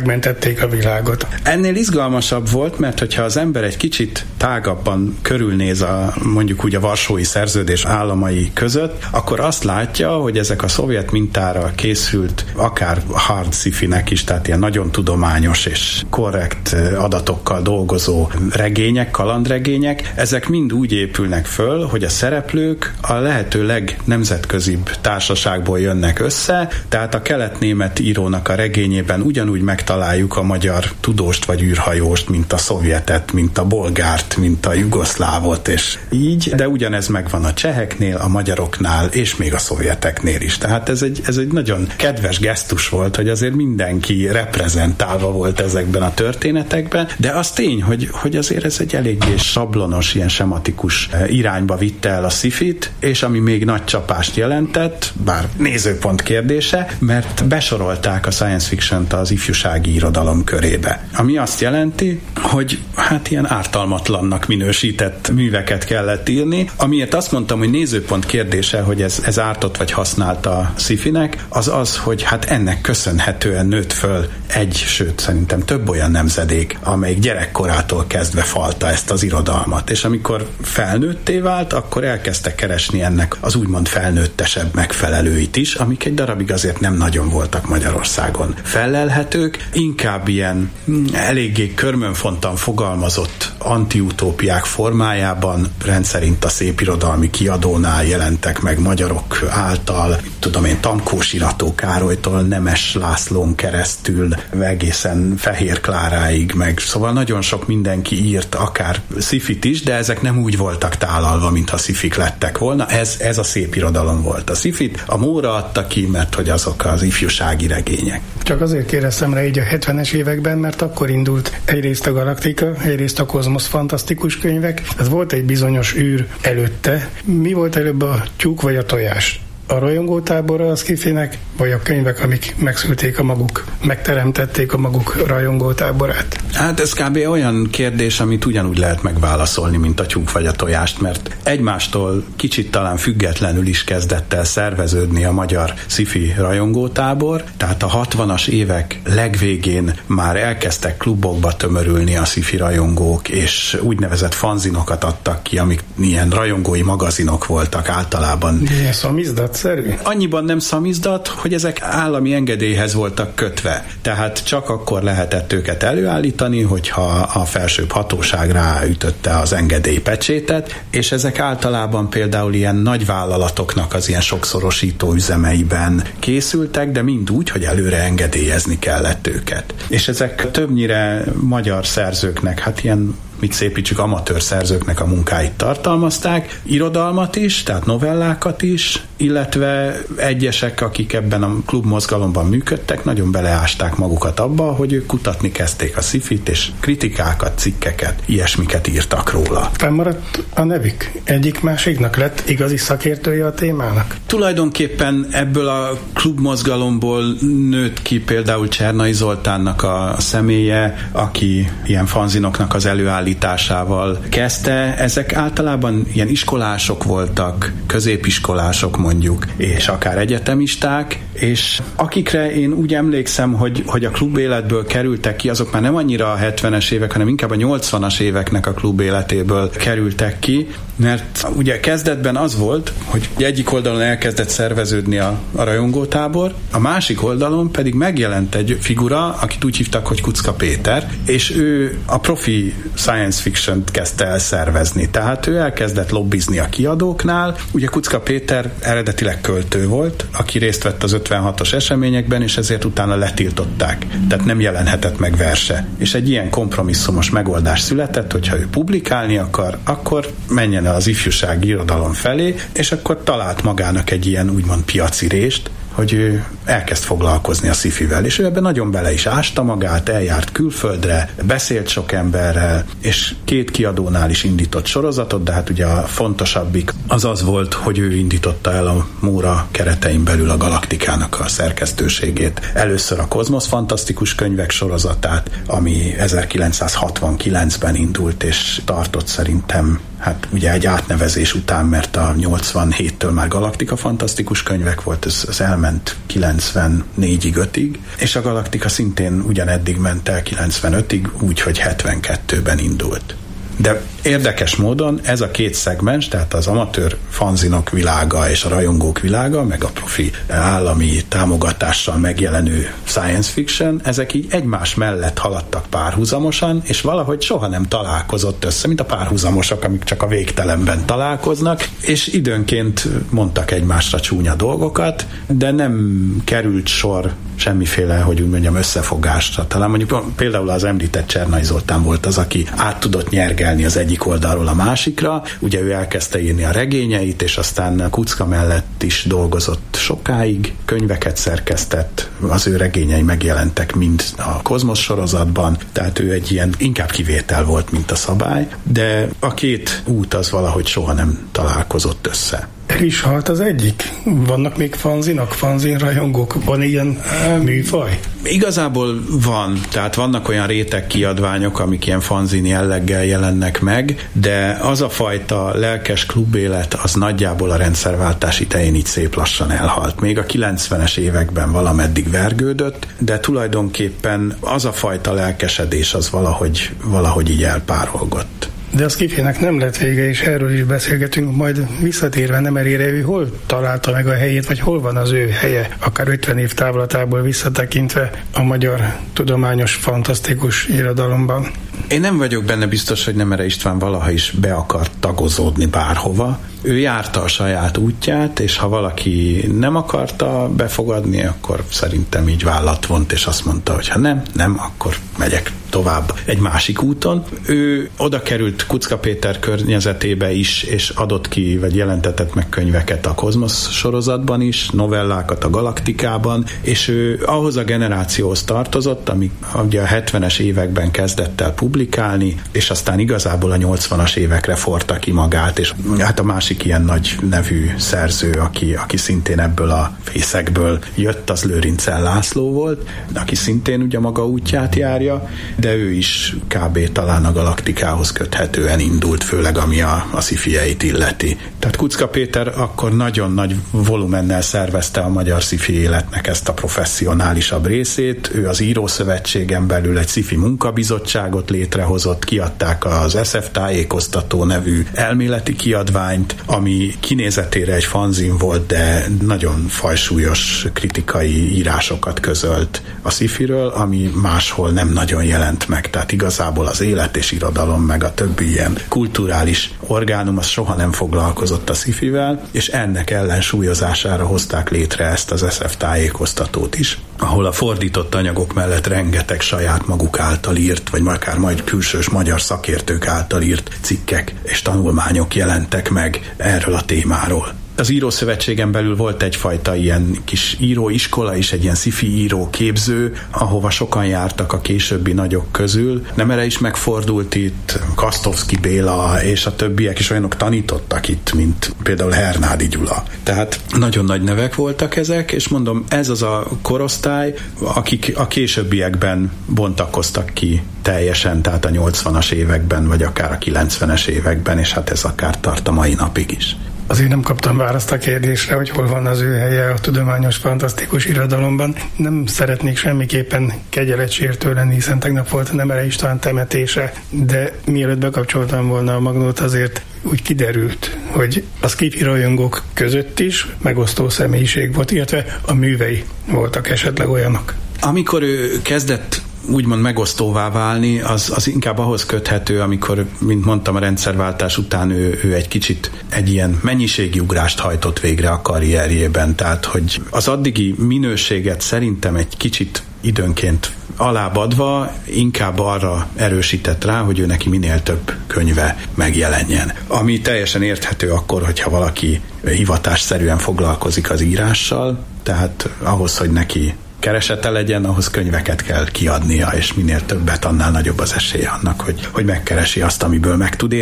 megmentették a világot. Ennél izgalmasabb volt, mert hogyha az ember egy kicsit tágabban körülnéz a, mondjuk úgy a Varsói Szerződés államai között, akkor azt látja, hogy ezek a szovjet mintára készült, akár hard sci-finek is, tehát ilyen nagyon tudományos és korrekt adatokkal dolgozó regények, kalandregények, ezek mind úgy épülnek föl, hogy a szereplők a lehető legnemzetközibb társaságból jönnek össze, tehát a kelet-német írónak a regényében ugyanúgy megtaláljuk a magyar tudóst vagy űrhajóst, mint a szovjetet, mint a bolgárt, mint a jugoszlávot, és így, de ugyanez megvan a cseheknél, a magyaroknál, és még a szovjeteknél is. Tehát ez egy, ez egy nagyon kedves gesztus volt, hogy azért mindenki reprezentálva volt ezekben a történetekben, de az tény, hogy, hogy azért ez egy eléggé sablonos, ilyen sematikus irányba vitte el a sci-fit, és ami még nagy csapást jelentett, bár nézőpont kérdése, mert besorolták a science fiction-t az ifjúsági irodalom körébe. Ami azt jelenti, hogy hát ilyen ártalmatlannak minősített műveket kellett írni, amiért azt mondtam, hogy nézőpont kérdése, hogy ez, ez ártott vagy használt a sci-finek, az az, hogy hát ennek köszönhetően nőtt föl egy, sőt szerintem több olyan nemzedék, amelyik gyerekkorától kezdve falta ezt az irodalmat. És amikor felnőtté vált, akkor elkezdtek keresni ennek az úgymond felnőttesebb megfelelőit is, amik egy darabig azért nem nagyon voltak Magyarországon fellelhetők, inkább ilyen eléggé körmönfontan fogalmazott antiutópiák formájában, rendszerint a szépirodalmi kiadónál jelentek meg magyarok által, tudom én, Tamkós Irató Károlytól Nemes Lászlón keresztül egészen Fehér Kláráig, meg szóval nagyon sok mindenki írt akár szifit is, de ezek nem úgy voltak tálalva, mintha szifik lettek volna. Ez, ez a szépirodalom volt. A szifit a Móra adta ki, mert hogy azok az ifjúsági regények. Csak azért kérdeztem rá így a hetvenes években, mert akkor indult egyrészt a Galaktika, egyrészt a Kozmosz fantasztikus könyvek. Ez volt egy bizonyos űr előtte. Mi volt előbb, a tyúk vagy a tojás? A rajongótábora a sci-finek, vagy a könyvek, amik megszülték a maguk, megteremtették a maguk rajongótáborát? Hát ez kb. Olyan kérdés, amit ugyanúgy lehet megválaszolni, mint a tyúk vagy a tojást, mert egymástól kicsit talán függetlenül is kezdett el szerveződni a magyar sci-fi rajongótábor, tehát a hatvanas évek legvégén már elkezdtek klubokba tömörülni a sci-fi rajongók, és úgynevezett fanzinokat adtak ki, amik ilyen rajongói magazinok voltak általában. Ilyen szamizdatszerű? Annyiban nem szamizdat, hogy ezek állami engedélyhez voltak kötve. Tehát csak akkor lehetett őket előállítani, hogyha a felsőbb hatóság ráütötte az engedélypecsétet, és ezek általában például ilyen nagyvállalatoknak az ilyen sokszorosító üzemeiben készültek, de mind úgy, hogy előre engedélyezni kellett őket. És ezek többnyire magyar szerzőknek, hát ilyen mit szépítsük, amatőr szerzőknek a munkáit tartalmazták, irodalmat is, tehát novellákat is, illetve egyesek, akik ebben a klubmozgalomban működtek, nagyon beleásták magukat abba, hogy ők kutatni kezdték a szifit, és kritikákat, cikkeket, ilyesmiket írtak róla. Fennmaradt a nevük? Egyik másiknak lett igazi szakértője a témának? Tulajdonképpen ebből a klubmozgalomból nőtt ki például Csernai Zoltánnak a személye, aki ilyen fanzinoknak az előállításával kezdte. Ezek általában ilyen iskolások voltak, középiskolások mondjuk, és akár egyetemisták, és akikre én úgy emlékszem, hogy, hogy a klubéletből kerültek ki, azok már nem annyira a hetvenes évek, hanem inkább a nyolcvanas éveknek a klubéletéből kerültek ki, mert ugye kezdetben az volt, hogy egyik oldalon elkezdett szerveződni a, a rajongótábor, a másik oldalon pedig megjelent egy figura, akit úgy hívtak, hogy Kuczka Péter, és ő a profi science fiction-t kezdte el szervezni. Tehát ő elkezdett lobbizni a kiadóknál. Ugye Kuczka Péter eredetileg költő volt, aki részt vett az ötvenhatos eseményekben, és ezért utána letiltották. Tehát nem jelenhetett meg verse. És egy ilyen kompromisszumos megoldás született, hogyha ő publikálni akar, akkor menjen el az ifjúsági irodalom felé, és akkor talált magának egy ilyen úgymond piaci rést, hogy ő elkezd foglalkozni a sci-fivel, és ő ebben nagyon bele is ásta magát, eljárt külföldre, beszélt sok emberrel, és két kiadónál is indított sorozatot, de hát ugye a fontosabbik az az volt, hogy ő indította el a Móra keretein belül a Galaktikának a szerkesztőségét. Először a Kozmosz fantasztikus könyvek sorozatát, ami ezerkilencszázhatvankilencben indult, és tartott szerintem hát ugye egy átnevezés után, mert a nyolcvanhéttől már Galaktika fantasztikus könyvek volt, ez, ez elment kilencvennégyig, ötig, és a Galaktika szintén ugyaneddig ment el kilencvenötig, úgyhogy hetvenkettőben indult. De érdekes módon ez a két szegmens, tehát az amatőr fanzinok világa és a rajongók világa, meg a profi állami támogatással megjelenő science fiction, ezek így egymás mellett haladtak párhuzamosan, és valahogy soha nem találkozott össze, mint a párhuzamosok, amik csak a végtelenben találkoznak, és időnként mondtak egymásra csúnya dolgokat, de nem került sor semmiféle, hogy úgy mondjam, összefogásra. Talán mondjuk például az említett Csernai Zoltán volt az, aki át tudott nyergelni az egyik oldalról a másikra. Ugye ő elkezdte írni a regényeit, és aztán Kucka mellett is dolgozott sokáig, könyveket szerkesztett, az ő regényei megjelentek mind a Kozmosz sorozatban, tehát ő egy ilyen inkább kivétel volt, mint a szabály, de a két út az valahogy soha nem találkozott össze. El is halt az egyik? Vannak még fanzinak, fanzin rajongók? Van ilyen műfaj? Igazából van, tehát vannak olyan réteg kiadványok, amik ilyen fanzin jelleggel jelennek meg, de az a fajta lelkes klubélet az nagyjából a rendszerváltás idején így szép lassan elhalt. Még a kilencvenes években valameddig vergődött, de tulajdonképpen az a fajta lelkesedés az valahogy, valahogy így elpárolgott. De a Skifének nem lett vége, és erről is beszélgetünk, majd visszatérve Nemerére, ő hol találta meg a helyét, vagy hol van az ő helye, akár ötven év távlatából visszatekintve a magyar tudományos, fantasztikus irodalomban? Én nem vagyok benne biztos, hogy Nemere István valaha is be akart tagozódni bárhova. Ő járta a saját útját, és ha valaki nem akarta befogadni, akkor szerintem így vállat vont, és azt mondta, hogy ha nem, nem, akkor megyek tovább egy másik úton. Ő oda került Kucka Péter környezetébe is, és adott ki, vagy jelentetett meg könyveket a Kozmosz sorozatban is, novellákat a Galaktikában, és ő ahhoz a generációhoz tartozott, ami ugye a hetvenes években kezdett el publikálni, és aztán igazából a nyolcvanas évekre forta ki magát, és hát a másik ilyen nagy nevű szerző, aki, aki szintén ebből a fészekből jött, az Lőrincel László volt, aki szintén ugye maga útját járja, de ő is kb. Talán a Galaktikához köthetően indult, főleg ami a, a sci-fieit illeti. Tehát Kucka Péter akkor nagyon nagy volumennel szervezte a magyar sci-fi életnek ezt a professzionálisabb részét. Ő az Írószövetségen belül egy sci-fi munkabizottságot létrehozott, kiadták az es ef Tájékoztató nevű elméleti kiadványt, ami kinézetére egy fanzin volt, de nagyon fajsúlyos kritikai írásokat közölt a sci-firől, ami máshol nem nagyon jelent meg. Tehát igazából az élet és irodalom, meg a többi ilyen kulturális orgánum az soha nem foglalkozott a sci-fivel, és ennek ellensúlyozására hozták létre ezt az es ef Tájékoztatót is, ahol a fordított anyagok mellett rengeteg saját maguk által írt, vagy akár majd külsős magyar szakértők által írt cikkek és tanulmányok jelentek meg erről a témáról. Az Írószövetségen belül volt egyfajta ilyen kis íróiskola is, egy ilyen sci-fi író képző, ahova sokan jártak a későbbi nagyok közül. Nemere is megfordult itt, Kasztovszki Béla és a többiek is olyanok tanítottak itt, mint például Hernádi Gyula. Tehát nagyon nagy nevek voltak ezek, és mondom, ez az a korosztály, akik a későbbiekben bontakoztak ki teljesen, tehát a nyolcvanas években, vagy akár a kilencvenes években, és hát ez akár tart a mai napig is. Azért nem kaptam választ a kérdésre, hogy hol van az ő helye a tudományos, fantasztikus irodalomban. Nem szeretnék semmiképpen kegyeletsértő lenni, hiszen tegnap volt Nemere István temetése, de mielőtt bekapcsoltam volna a magnót, azért úgy kiderült, hogy a sci-fi rajongók között is megosztó személyiség volt, illetve a művei voltak esetleg olyanok. Amikor ő kezdett úgymond megosztóvá válni, az, az inkább ahhoz köthető, amikor, mint mondtam, a rendszerváltás után ő, ő egy kicsit egy ilyen mennyiségi ugrást hajtott végre a karrierjében, tehát hogy az addigi minőséget szerintem egy kicsit időnként alábbadva inkább arra erősített rá, hogy ő neki minél több könyve megjelenjen. Ami teljesen érthető akkor, hogyha valaki hivatásszerűen foglalkozik az írással, tehát ahhoz, hogy neki keresete legyen, ahhoz könyveket kell kiadnia, és minél többet, annál nagyobb az esélye annak, hogy, hogy megkeresi azt, amiből meg tud élni.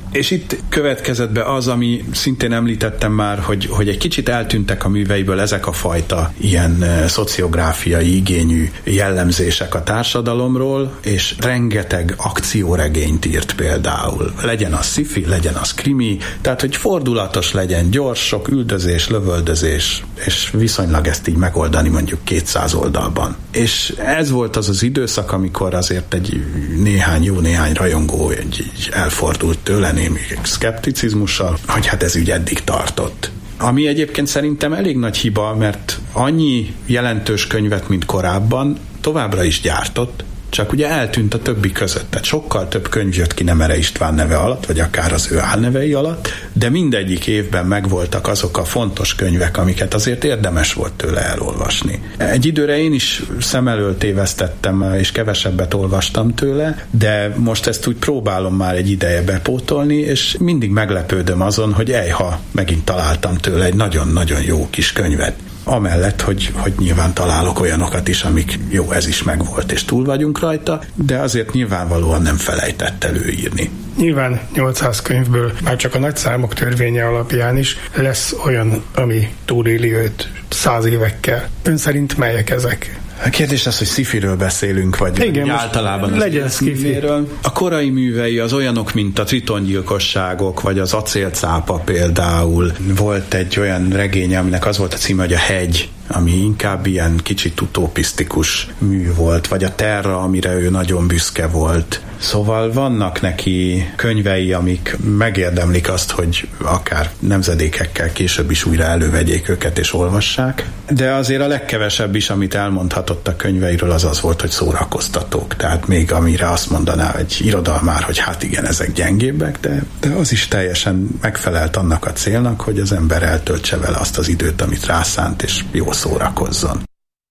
És itt következett be az, ami szintén említettem már, hogy, hogy egy kicsit eltűntek a műveiből ezek a fajta ilyen szociográfiai igényű jellemzések a társadalomról, és rengeteg akcióregényt írt például. Legyen az sci-fi, legyen az krimi, tehát hogy fordulatos legyen, gyors, sok üldözés, lövöldözés, és viszonylag ezt így megoldani mondjuk kétszáz oldalban. És ez volt az az időszak, amikor azért egy néhány, jó néhány rajongó egy, egy elfordult tőle némi szkepticizmussal, hogy hát ez úgy eddig tartott. Ami egyébként szerintem elég nagy hiba, mert annyi jelentős könyvet, mint korábban, továbbra is gyártott, csak ugye eltűnt a többi között. Tehát sokkal több könyv jött ki Nemere István neve alatt, vagy akár az ő álnevei alatt, de mindegyik évben megvoltak azok a fontos könyvek, amiket azért érdemes volt tőle elolvasni. Egy időre én is szem elől tévesztettem, és kevesebbet olvastam tőle, de most ezt úgy próbálom már egy ideje bepótolni, és mindig meglepődöm azon, hogy ejha, megint találtam tőle egy nagyon-nagyon jó kis könyvet. Amellett, hogy, hogy nyilván találok olyanokat is, amik jó, ez is megvolt, és túl vagyunk rajta, de azért nyilvánvalóan nem felejtett előírni. Nyilván nyolcszáz könyvből már csak a nagyszámok törvénye alapján is lesz olyan, ami túléli őt száz évekkel. Ön szerint melyek ezek? A kérdés az, hogy sci-firől beszélünk, vagy igen, általában az legyen sci-firől. A korai művei az olyanok, mint a tritongyilkosságok, vagy az acélcápa például. Volt egy olyan regény, aminek az volt a címe, hogy a hegy, ami inkább ilyen kicsit utopisztikus mű volt, vagy a Terra, amire ő nagyon büszke volt. Szóval vannak neki könyvei, amik megérdemlik azt, hogy akár nemzedékekkel később is újra elővegyék őket és olvassák. De azért a legkevesebb is, amit elmondhatott a könyveiről, az az volt, hogy szórakoztatók. Tehát még amire azt mondaná egy irodalmár, hogy hát igen, ezek gyengébbek, de, de az is teljesen megfelelt annak a célnak, hogy az ember eltöltse vele azt az időt, amit rászánt, és jól szórakozzon.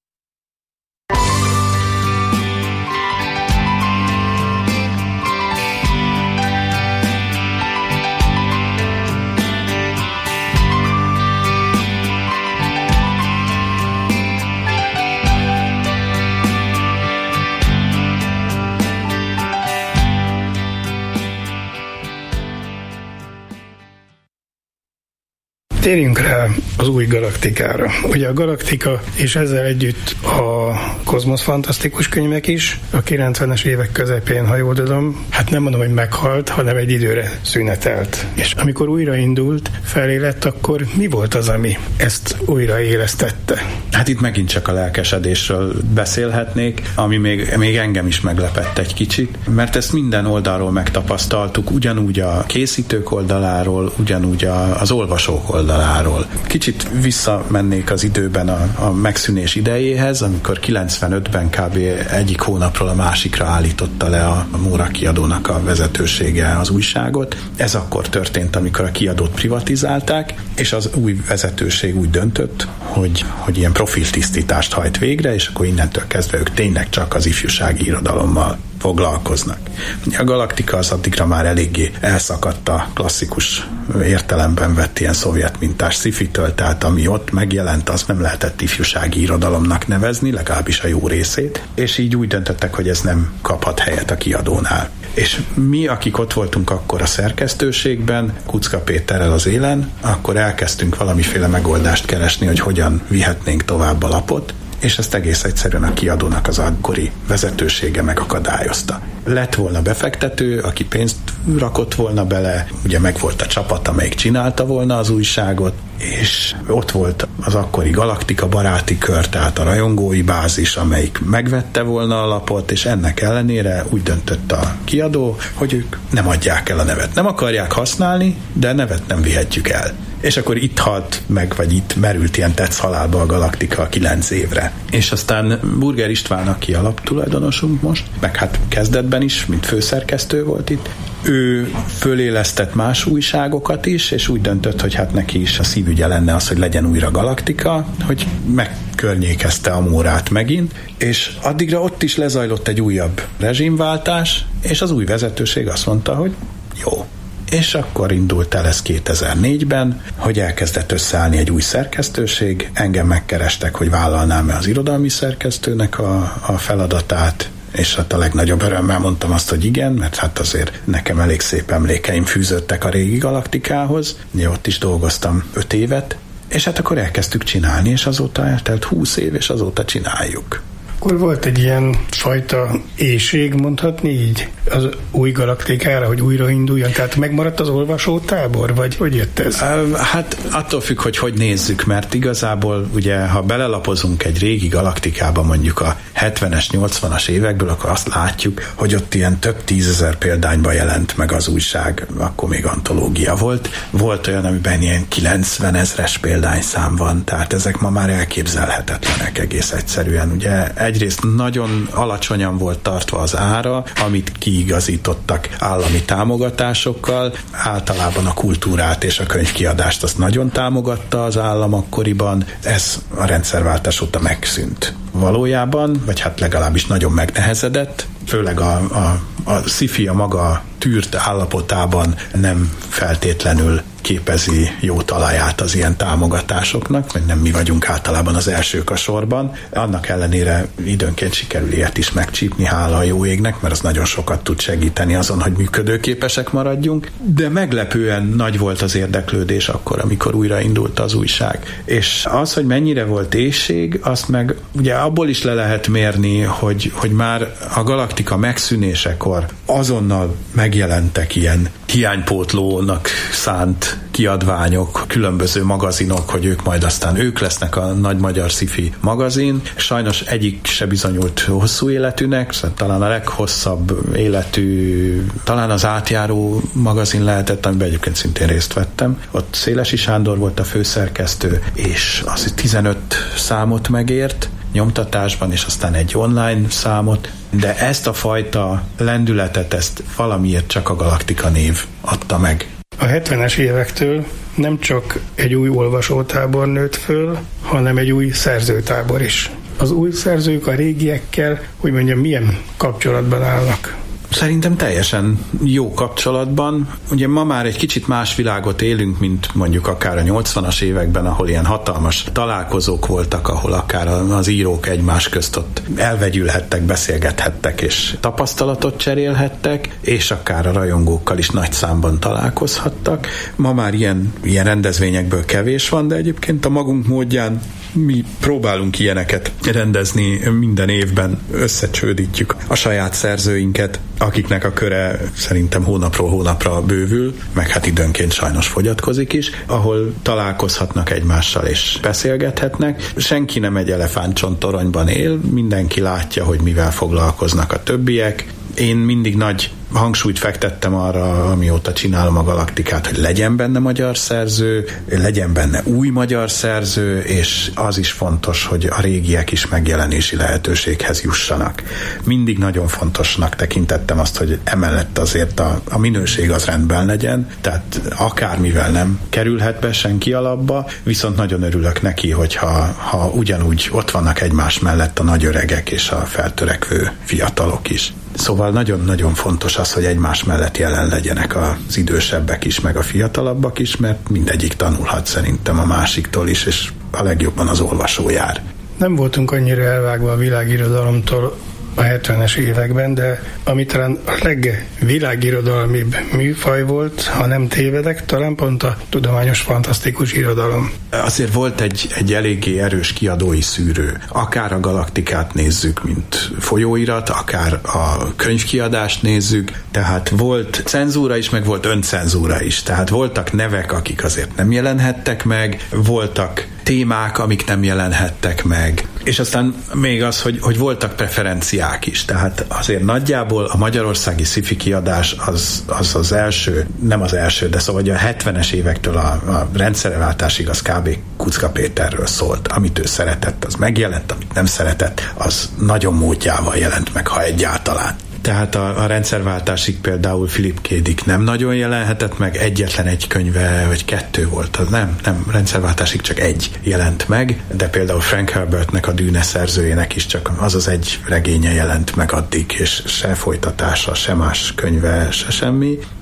Térjünk rá az új galaktikára. Ugye a galaktika és ezzel együtt a kozmosz fantasztikus könyvek is a kilencvenes évek közepén, ha jól tudom, hát nem mondom, hogy meghalt, hanem egy időre szünetelt. És amikor újraindult, felé lett, akkor mi volt az, ami ezt újraélesztette? Hát itt megint csak a lelkesedésről beszélhetnék, ami még, még engem is meglepett egy kicsit, mert ezt minden oldalról megtapasztaltuk, ugyanúgy a készítők oldaláról, ugyanúgy a, az olvasók oldaláról. Kicsit visszamennék az időben a, a megszűnés idejéhez, amikor kilencvenötben kb. Egyik hónapról a másikra állította le a, a Móra kiadónak a vezetősége az újságot. Ez akkor történt, amikor a kiadót privatizálták, és az új vezetőség úgy döntött, hogy, hogy ilyen profiltisztítást hajt végre, és akkor innentől kezdve ők tényleg csak az ifjúsági irodalommal foglalkoznak. A galaktika az addigra már eléggé elszakadt a klasszikus értelemben vett ilyen szovjet mintás sci-fitől, tehát ami ott megjelent, azt nem lehetett ifjúsági irodalomnak nevezni, legalábbis a jó részét, és így úgy döntöttek, hogy ez nem kaphat helyet a kiadónál. És mi, akik ott voltunk akkor a szerkesztőségben, Kuczka Péterrel az élen, akkor elkezdtünk valamiféle megoldást keresni, hogy hogyan vihetnénk tovább a lapot, és ezt egész egyszerűen a kiadónak az akkori vezetősége megakadályozta. Lett volna befektető, aki pénzt rakott volna bele, ugye meg volt a csapat, amelyik csinálta volna az újságot, és ott volt az akkori Galaktika baráti kör, tehát a rajongói bázis, amelyik megvette volna a lapot, és ennek ellenére úgy döntött a kiadó, hogy ők nem adják el a nevet. Nem akarják használni, de nevet nem vihetjük el. És akkor itt halt meg, vagy itt merült ilyen tetsz halálba a Galaktika kilenc évre. És aztán Burger István, aki alaptulajdonosunk most, meg hát kezdetben is, mint főszerkesztő volt itt, ő fölélesztett más újságokat is, és úgy döntött, hogy hát neki is a szívügye lenne az, hogy legyen újra Galaktika, hogy megkörnyékezte a Mórát megint, és addigra ott is lezajlott egy újabb rezsimváltás, és az új vezetőség azt mondta, hogy jó. És akkor indult el ez kétezer-négyben, hogy elkezdett összeállni egy új szerkesztőség, engem megkerestek, hogy vállalnám-e az irodalmi szerkesztőnek a, a feladatát, és hát a legnagyobb örömmel mondtam azt, hogy igen, mert hát azért nekem elég szép emlékeim fűződtek a régi Galaktikához. Ugye ott is dolgoztam öt évet, és hát akkor elkezdtük csinálni, és azóta eltelt húsz év, és azóta csináljuk. Akkor volt egy ilyen fajta éhség, mondhatni így, az új Galaktikára, hogy újrainduljon? Tehát megmaradt az olvasótábor, vagy hogy jött ez? Hát attól függ, hogy hogy nézzük, mert igazából ugye, ha belelapozunk egy régi Galaktikába, mondjuk a hetvenes, nyolcvanas évekből, akkor azt látjuk, hogy ott ilyen több tízezer példányba jelent meg az újság, akkor még antológia volt. Volt olyan, amiben ilyen kilencven ezres példányszám van, tehát ezek ma már elképzelhetetlenek egész egyszerűen. Ugye egyrészt nagyon alacsonyan volt tartva az ára, amit kiigazítottak állami támogatásokkal. Általában a kultúrát és a könyvkiadást azt nagyon támogatta az állam akkoriban. Ez a rendszerváltás óta megszűnt. Valójában, vagy hát legalábbis nagyon megnehezedett, főleg a, a, a sci-fi a maga tűrt állapotában nem feltétlenül képezi jó talaját az ilyen támogatásoknak, mert nem mi vagyunk általában az elsők a sorban. Annak ellenére időnként sikerül ilyet is megcsípni, hála a jó égnek, mert az nagyon sokat tud segíteni azon, hogy működőképesek maradjunk. De meglepően nagy volt az érdeklődés akkor, amikor újraindult az újság. És az, hogy mennyire volt éhség, azt meg ugye abból is le lehet mérni, hogy, hogy már a Galaktika megszűnésekor azonnal megjelentek ilyen hiánypótlónak szánt kiadványok, különböző magazinok, hogy ők majd aztán ők lesznek a nagy magyar sci-fi magazin. Sajnos egyik se bizonyult hosszú életűnek, szóval talán a leghosszabb életű, talán az Átjáró magazin lehetett, amiben egyébként szintén részt vettem. Ott Szélesi Sándor volt a főszerkesztő, és az tizenöt számot megért nyomtatásban, és aztán egy online számot, de ezt a fajta lendületet, ezt valamiért csak a Galaktika név adta meg. A hetvenes évektől nem csak egy új olvasótábor nőtt föl, hanem egy új szerzőtábor is. Az új szerzők a régiekkel, hogy mondjam, milyen kapcsolatban állnak? Szerintem teljesen jó kapcsolatban. Ugye ma már egy kicsit más világot élünk, mint mondjuk akár a nyolcvanas években, ahol ilyen hatalmas találkozók voltak, ahol akár az írók egymás közt ott elvegyülhettek, beszélgethettek és tapasztalatot cserélhettek, és akár a rajongókkal is nagy számban találkozhattak. Ma már ilyen, ilyen rendezvényekből kevés van, de egyébként a magunk módján mi próbálunk ilyeneket rendezni minden évben, összecsődítjük a saját szerzőinket, akiknek a köre szerintem hónapról hónapra bővül, meg hát időnként sajnos fogyatkozik is, ahol találkozhatnak egymással és beszélgethetnek. Senki nem egy elefántcsontoronyban él, mindenki látja, hogy mivel foglalkoznak a többiek. Én mindig nagy hangsúlyt fektettem arra, amióta csinálom a Galaktikát, hogy legyen benne magyar szerző, legyen benne új magyar szerző, és az is fontos, hogy a régiek is megjelenési lehetőséghez jussanak. Mindig nagyon fontosnak tekintettem azt, hogy emellett azért a, a minőség az rendben legyen, tehát akármivel nem kerülhet be senki alapba, viszont nagyon örülök neki, hogyha ha ugyanúgy ott vannak egymás mellett a nagy öregek és a feltörekvő fiatalok is. Szóval nagyon-nagyon fontos az, hogy egymás mellett jelen legyenek az idősebbek is, meg a fiatalabbak is, mert mindegyik tanulhat szerintem a másiktól is, és a legjobban az olvasó jár. Nem voltunk annyira elvágva a világirodalomtól a hetvenes években, de ami talán a legvilágirodalmibb műfaj volt, ha nem tévedek, talán pont a tudományos fantasztikus irodalom. Azért volt egy, egy eléggé erős kiadói szűrő. Akár a Galaktikát nézzük, mint folyóirat, akár a könyvkiadást nézzük, tehát volt cenzúra is, meg volt öncenzúra is. Tehát voltak nevek, akik azért nem jelenhettek meg, voltak témák, amik nem jelenhettek meg. És aztán még az, hogy, hogy voltak preferenciák is. Tehát azért nagyjából a magyarországi sci-fi kiadás az, az az első, nem az első, de szóval a hetvenes évektől a, a rendszerváltásig az kb. Kuczka Péterről szólt. Amit ő szeretett, az megjelent, amit nem szeretett, az nagyon módjával jelent meg, ha egyáltalán. Tehát a, a rendszerváltásig például Philip K. Dick nem nagyon jelenhetett meg, egyetlen egy könyve, vagy kettő volt, az nem, nem, rendszerváltásig csak egy jelent meg, de például Frank Herbertnek, a Dűne szerzőjének is csak az az egy regénye jelent meg addig, és se folytatása, se más könyve, se semmi.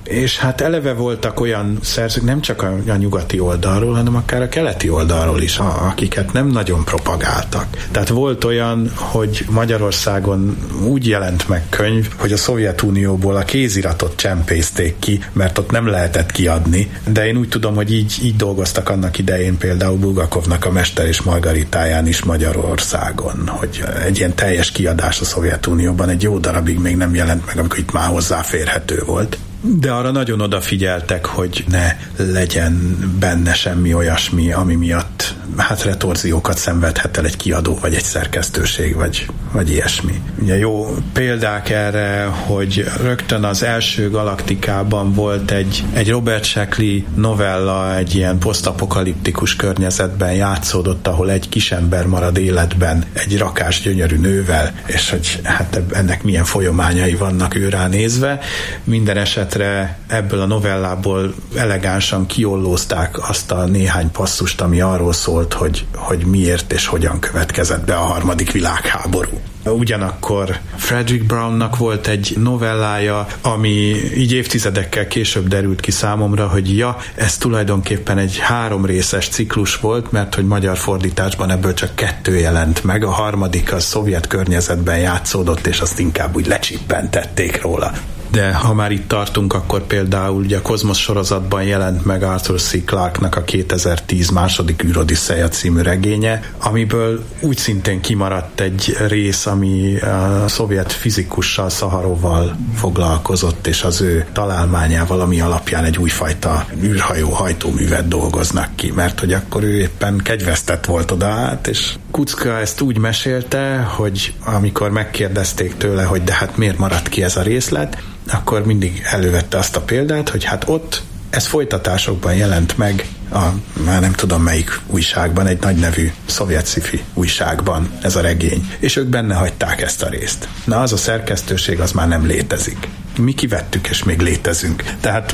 És hát eleve voltak olyan szerzők, nem csak a, a nyugati oldalról, hanem akár a keleti oldalról is, akiket nem nagyon propagáltak. Tehát volt olyan, hogy Magyarországon úgy jelent meg könyv, hogy a Szovjetunióból a kéziratot csempészték ki, mert ott nem lehetett kiadni, de én úgy tudom, hogy így, így dolgoztak annak idején például Bulgakovnak a Mester és Margaritáján is Magyarországon, hogy egy ilyen teljes kiadás a Szovjetunióban egy jó darabig még nem jelent meg, amikor itt már hozzáférhető volt. De arra nagyon odafigyeltek, hogy ne legyen benne semmi olyasmi, ami miatt hát retorziókat szenvedhet el egy kiadó, vagy egy szerkesztőség, vagy, vagy ilyesmi. Ugye jó példák erre, hogy rögtön az első Galaktikában volt egy, egy Robert Sheckley novella, egy ilyen posztapokaliptikus környezetben játszódott, ahol egy kisember marad életben egy rakás gyönyörű nővel, és hogy hát ennek milyen folyamányai vannak őrá nézve. Minden esetre ebből a novellából elegánsan kiollózták azt a néhány passzust, ami arról szólt, hogy, hogy miért és hogyan következett be a harmadik világháború. Ugyanakkor Frederick Brownnak volt egy novellája, ami így évtizedekkel később derült ki számomra, hogy ja, ez tulajdonképpen egy három részes ciklus volt, mert hogy magyar fordításban ebből csak kettő jelent meg, a harmadik a szovjet környezetben játszódott, és azt inkább úgy lecsippentették róla. De ha már itt tartunk, akkor például ugye a Kozmosz sorozatban jelent meg Arthur C. Clarke-nak a kétezer-tíz második űrodisszeja című regénye, amiből úgy szintén kimaradt egy rész, ami a szovjet fizikussal, Szaharovval foglalkozott, és az ő találmányával, ami alapján egy újfajta űrhajó hajtóművet dolgoznak ki, mert hogy akkor ő éppen kegyvesztett volt oda át, és Kuczka ezt úgy mesélte, hogy amikor megkérdezték tőle, hogy de hát miért maradt ki ez a részlet, akkor mindig elővette azt a példát, hogy hát ott ez folytatásokban jelent meg a, már nem tudom melyik újságban, egy nagy nevű szovjet sci-fi újságban ez a regény, és ők benne hagyták ezt a részt. Na, az a szerkesztőség az már nem létezik. Mi kivettük, és még létezünk. Tehát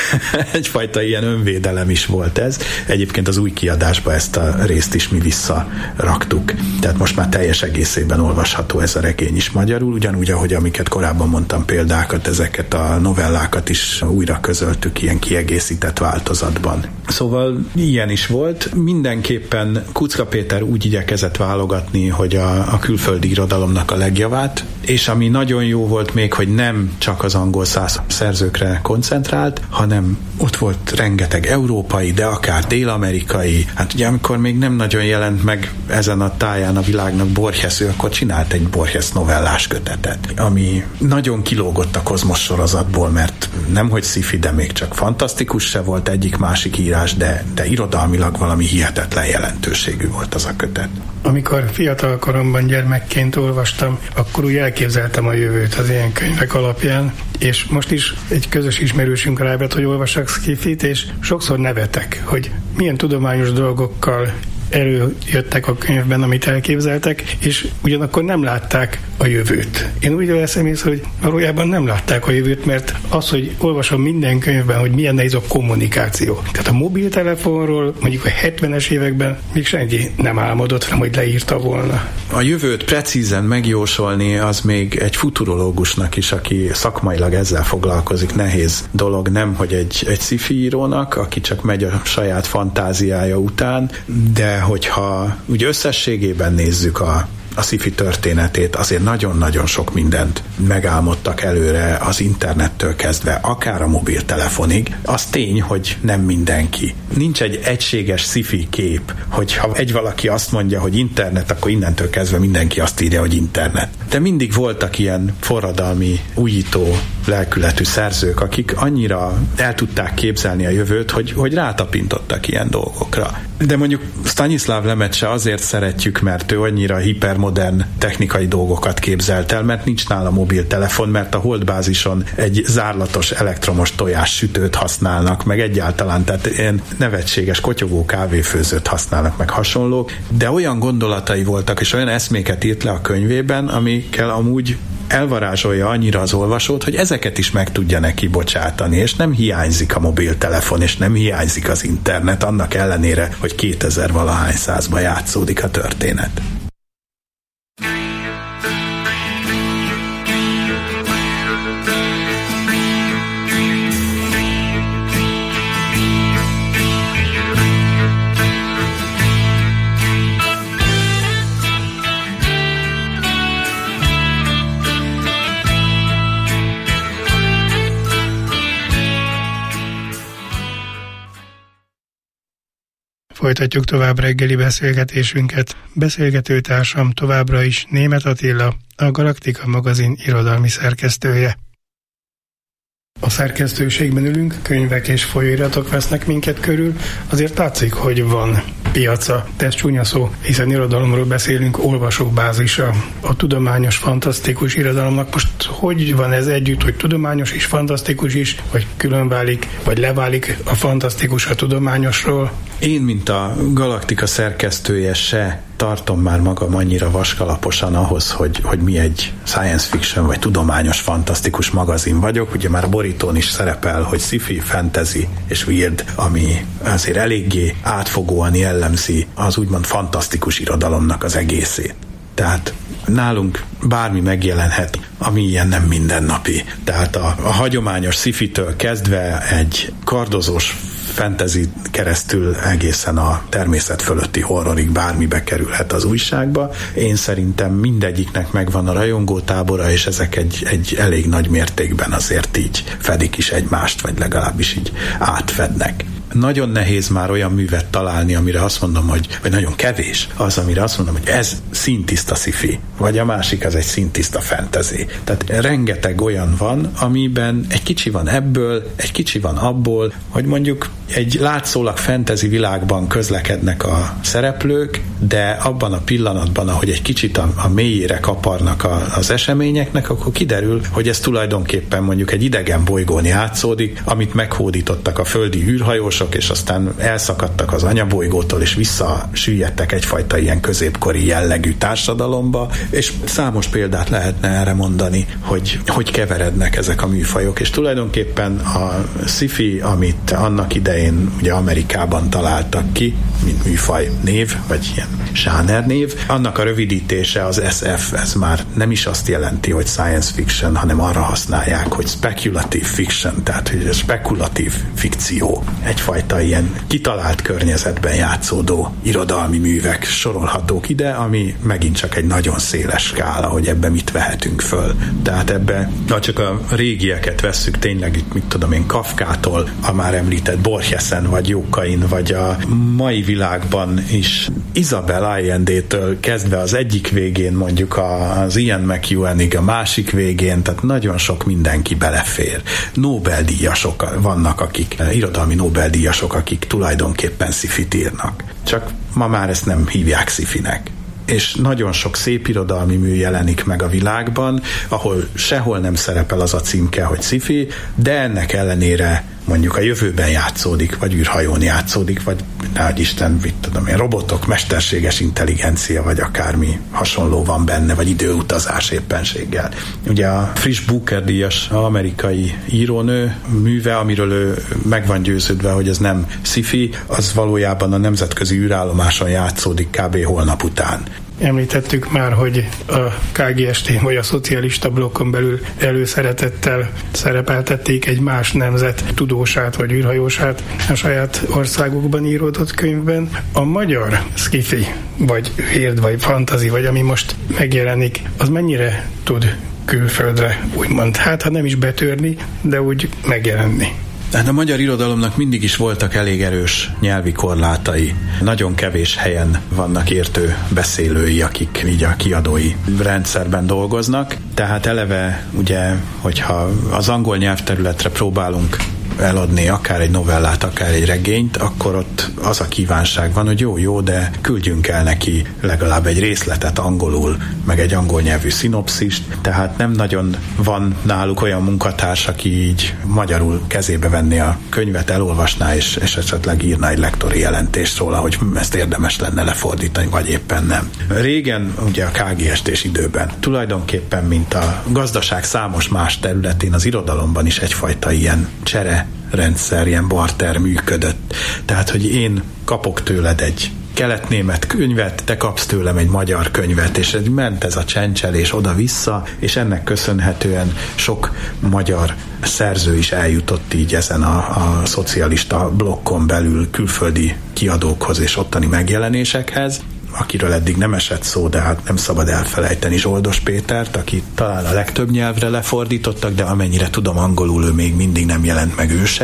egyfajta ilyen önvédelem is volt ez. Egyébként az új kiadásba ezt a részt is mi visszaraktuk. Tehát most már teljes egészében olvasható ez a regény is magyarul, ugyanúgy, ahogy amiket korábban mondtam példákat, ezeket a novellákat is újra közöltük ilyen kiegészített változatban. Szóval ilyen is volt. Mindenképpen Kuczka Péter úgy igyekezett válogatni, hogy a, a külföldi irodalomnak a legjavát, és ami nagyon jó volt még, hogy nem csak az angol száz szerzőkre koncentrált, hanem ott volt rengeteg európai, de akár dél-amerikai. Hát ugye amikor még nem nagyon jelent meg ezen a táján a világnak Borges, ő akkor csinált egy Borges novellás kötetet, ami nagyon kilógott a Kozmosz sorozatból, mert nemhogy sci-fi, de még csak fantasztikus se volt egyik-másik írás, de, de irodalmilag valami hihetetlen jelentőségű volt az a kötet. Amikor fiatal koromban gyermekként olvastam, akkor úgy elképzeltem a jövőt az ilyen könyvek alapján, és most is egy közös ismerősünk rábett, hogy olvassak sci-fit, és sokszor nevetek, hogy milyen tudományos dolgokkal előjöttek a könyvben, amit elképzeltek, és ugyanakkor nem látták a jövőt. Én úgy veszem észre, hogy valójában nem látták a jövőt, mert az, hogy olvasom minden könyvben, hogy milyen nehéz a kommunikáció. Tehát a mobiltelefonról mondjuk a hetvenes években még senki nem álmodott, nem, hogy leírta volna. A jövőt precízen megjósolni az még egy futurológusnak is, aki szakmailag ezzel foglalkozik, nehéz dolog, nem, hogy egy, egy sci-fi írónak, aki csak megy a saját fantáziája után, de hogyha úgy összességében nézzük a a sci-fi történetét, azért nagyon-nagyon sok mindent megálmodtak előre az internettől kezdve, akár a mobiltelefonig. Az tény, hogy nem mindenki. Nincs egy egységes sci-fi kép, hogyha egy valaki azt mondja, hogy internet, akkor innentől kezdve mindenki azt írja, hogy internet. De mindig voltak ilyen forradalmi, újító lelkületű szerzők, akik annyira el tudták képzelni a jövőt, hogy, hogy rátapintottak ilyen dolgokra. De mondjuk Stanislav Lemet se azért szeretjük, mert ő annyira hipermodern technikai dolgokat képzelt el, mert nincs nála mobiltelefon, mert a holdbázison egy zárlatos elektromos tojás sütőt használnak, meg egyáltalán, tehát ilyen nevetséges kotyogó kávéfőzőt használnak, meg hasonlók, de olyan gondolatai voltak, és olyan eszméket írt le a könyvében, amikkel amúgy elvarázsolja annyira az olvasót, hogy ezeket is meg tudja neki bocsátani, és nem hiányzik a mobiltelefon, és nem hiányzik az internet, annak ellenére, hogy kétezer valahány százba játszódik a történet. Folytatjuk tovább reggeli beszélgetésünket. Beszélgetőtársam továbbra is Németh Attila, a Galaktika magazin irodalmi szerkesztője. A szerkesztőségben ülünk, könyvek és folyóiratok vesznek minket körül, azért látszik, hogy van piaca, de ez csúnya szó, hiszen irodalomról beszélünk olvasóbázisa. A tudományos, fantasztikus irodalomnak most hogy van ez együtt, hogy tudományos és fantasztikus is, vagy különválik, vagy leválik a fantasztikus a tudományosról? Én, mint a Galaktika szerkesztője se tartom már magam annyira vaskalaposan ahhoz, hogy, hogy mi egy science fiction vagy tudományos, fantasztikus magazin vagyok. Ugye már a borítón is szerepel, hogy sci-fi, fantasy és weird, ami azért eléggé átfogóan jellemzi az úgymond fantasztikus irodalomnak az egészét. Tehát nálunk bármi megjelenhet, ami ilyen nem mindennapi. Tehát a, a hagyományos sci-fitől kezdve egy kardozós fantasy keresztül egészen a természet fölötti horrorig bármibe kerülhet az újságba. Én szerintem mindegyiknek megvan a rajongótábora, és ezek egy, egy elég nagy mértékben azért így fedik is egymást, vagy legalábbis így átfednek. Nagyon nehéz már olyan művet találni, amire azt mondom, hogy, vagy nagyon kevés az, amire azt mondom, hogy ez színtiszta sci-fi, vagy a másik az egy színtiszta fantasy. Tehát rengeteg olyan van, amiben egy kicsi van ebből, egy kicsi van abból, hogy mondjuk egy látszólag fantasy világban közlekednek a szereplők, de abban a pillanatban, ahogy egy kicsit a, a mélyére kaparnak a, az eseményeknek, akkor kiderül, hogy ez tulajdonképpen mondjuk egy idegen bolygón játszódik, amit meghódítottak a földi űrhajósok, és aztán elszakadtak az anyabolygótól, és visszasüllyedtek egyfajta ilyen középkori jellegű társadalomba, és számos példát lehetne erre mondani, hogy hogy keverednek ezek a műfajok, és tulajdonképpen a sci-fi, amit annak idején ugye Amerikában találtak ki, mint műfaj név, vagy ilyen zsáner név, annak a rövidítése az es ef, ez már nem is azt jelenti, hogy science fiction, hanem arra használják, hogy speculative fiction, tehát hogy spekulatív fikció, egyfajta ilyen kitalált környezetben játszódó irodalmi művek sorolhatók ide, ami megint csak egy nagyon széles skála, hogy ebbe mit vehetünk föl. Tehát ebbe, ha csak a régieket vesszük, tényleg itt, mit tudom én, Kafkától, a már említett Borgesen, vagy Jókain, vagy a mai világban is Isabel Allende-től kezdve az egyik végén mondjuk az Ian McEwanig a másik végén, tehát nagyon sok mindenki belefér. Nobel-díjasok vannak, akik, irodalmi Nobel-díjasok, akik tulajdonképpen sci-fit írnak. Csak ma már ezt nem hívják sci-finek. És nagyon sok szép irodalmi mű jelenik meg a világban, ahol sehol nem szerepel az a címke, hogy sci-fi, de ennek ellenére mondjuk a jövőben játszódik, vagy űrhajón játszódik, vagy nehogy Isten, mit tudom én, robotok, mesterséges intelligencia, vagy akármi hasonló van benne, vagy időutazás éppenséggel. Ugye a friss Booker-díjas amerikai írónő műve, amiről ő meg van győződve, hogy ez nem sci-fi, az valójában a nemzetközi űrállomáson játszódik kb. Holnap után. Említettük már, hogy a ká gé es té vagy a szocialista blokkon belül előszeretettel szerepeltették egy más nemzet tudósát vagy űrhajósát a saját országukban íródott könyvben. A magyar sci-fi, vagy weird, vagy fantasy, vagy ami most megjelenik, az mennyire tud külföldre úgymond, hát ha nem is betörni, de úgy megjelenni? Hát a magyar irodalomnak mindig is voltak elég erős nyelvi korlátai. Nagyon kevés helyen vannak értő beszélői, akik így a kiadói rendszerben dolgoznak. Tehát eleve, ugye, hogyha az angol nyelvterületre próbálunk eladni akár egy novellát, akár egy regényt, akkor ott az a kívánság van, hogy jó-jó, de küldjünk el neki legalább egy részletet angolul, meg egy angol nyelvű szinopszist, tehát nem nagyon van náluk olyan munkatárs, aki így magyarul kezébe venné a könyvet, elolvasná, és, és esetleg írna egy lektori jelentést róla, hogy ezt érdemes lenne lefordítani, vagy éppen nem. Régen, ugye a ká gé es té-s időben, tulajdonképpen, mint a gazdaság számos más területén, az irodalomban is egyfajta ilyen csere rendszer, ilyen barter működött. Tehát, hogy én kapok tőled egy kelet-német könyvet, te kapsz tőlem egy magyar könyvet, és ment ez a csencselés oda-vissza, és ennek köszönhetően sok magyar szerző is eljutott így ezen a, a szocialista blokkon belül külföldi kiadókhoz és ottani megjelenésekhez, akiről eddig nem esett szó, de hát nem szabad elfelejteni Zsoldos Pétert, aki talán a legtöbb nyelvre lefordítottak, de amennyire tudom, angolul ő még mindig nem jelent meg ő se.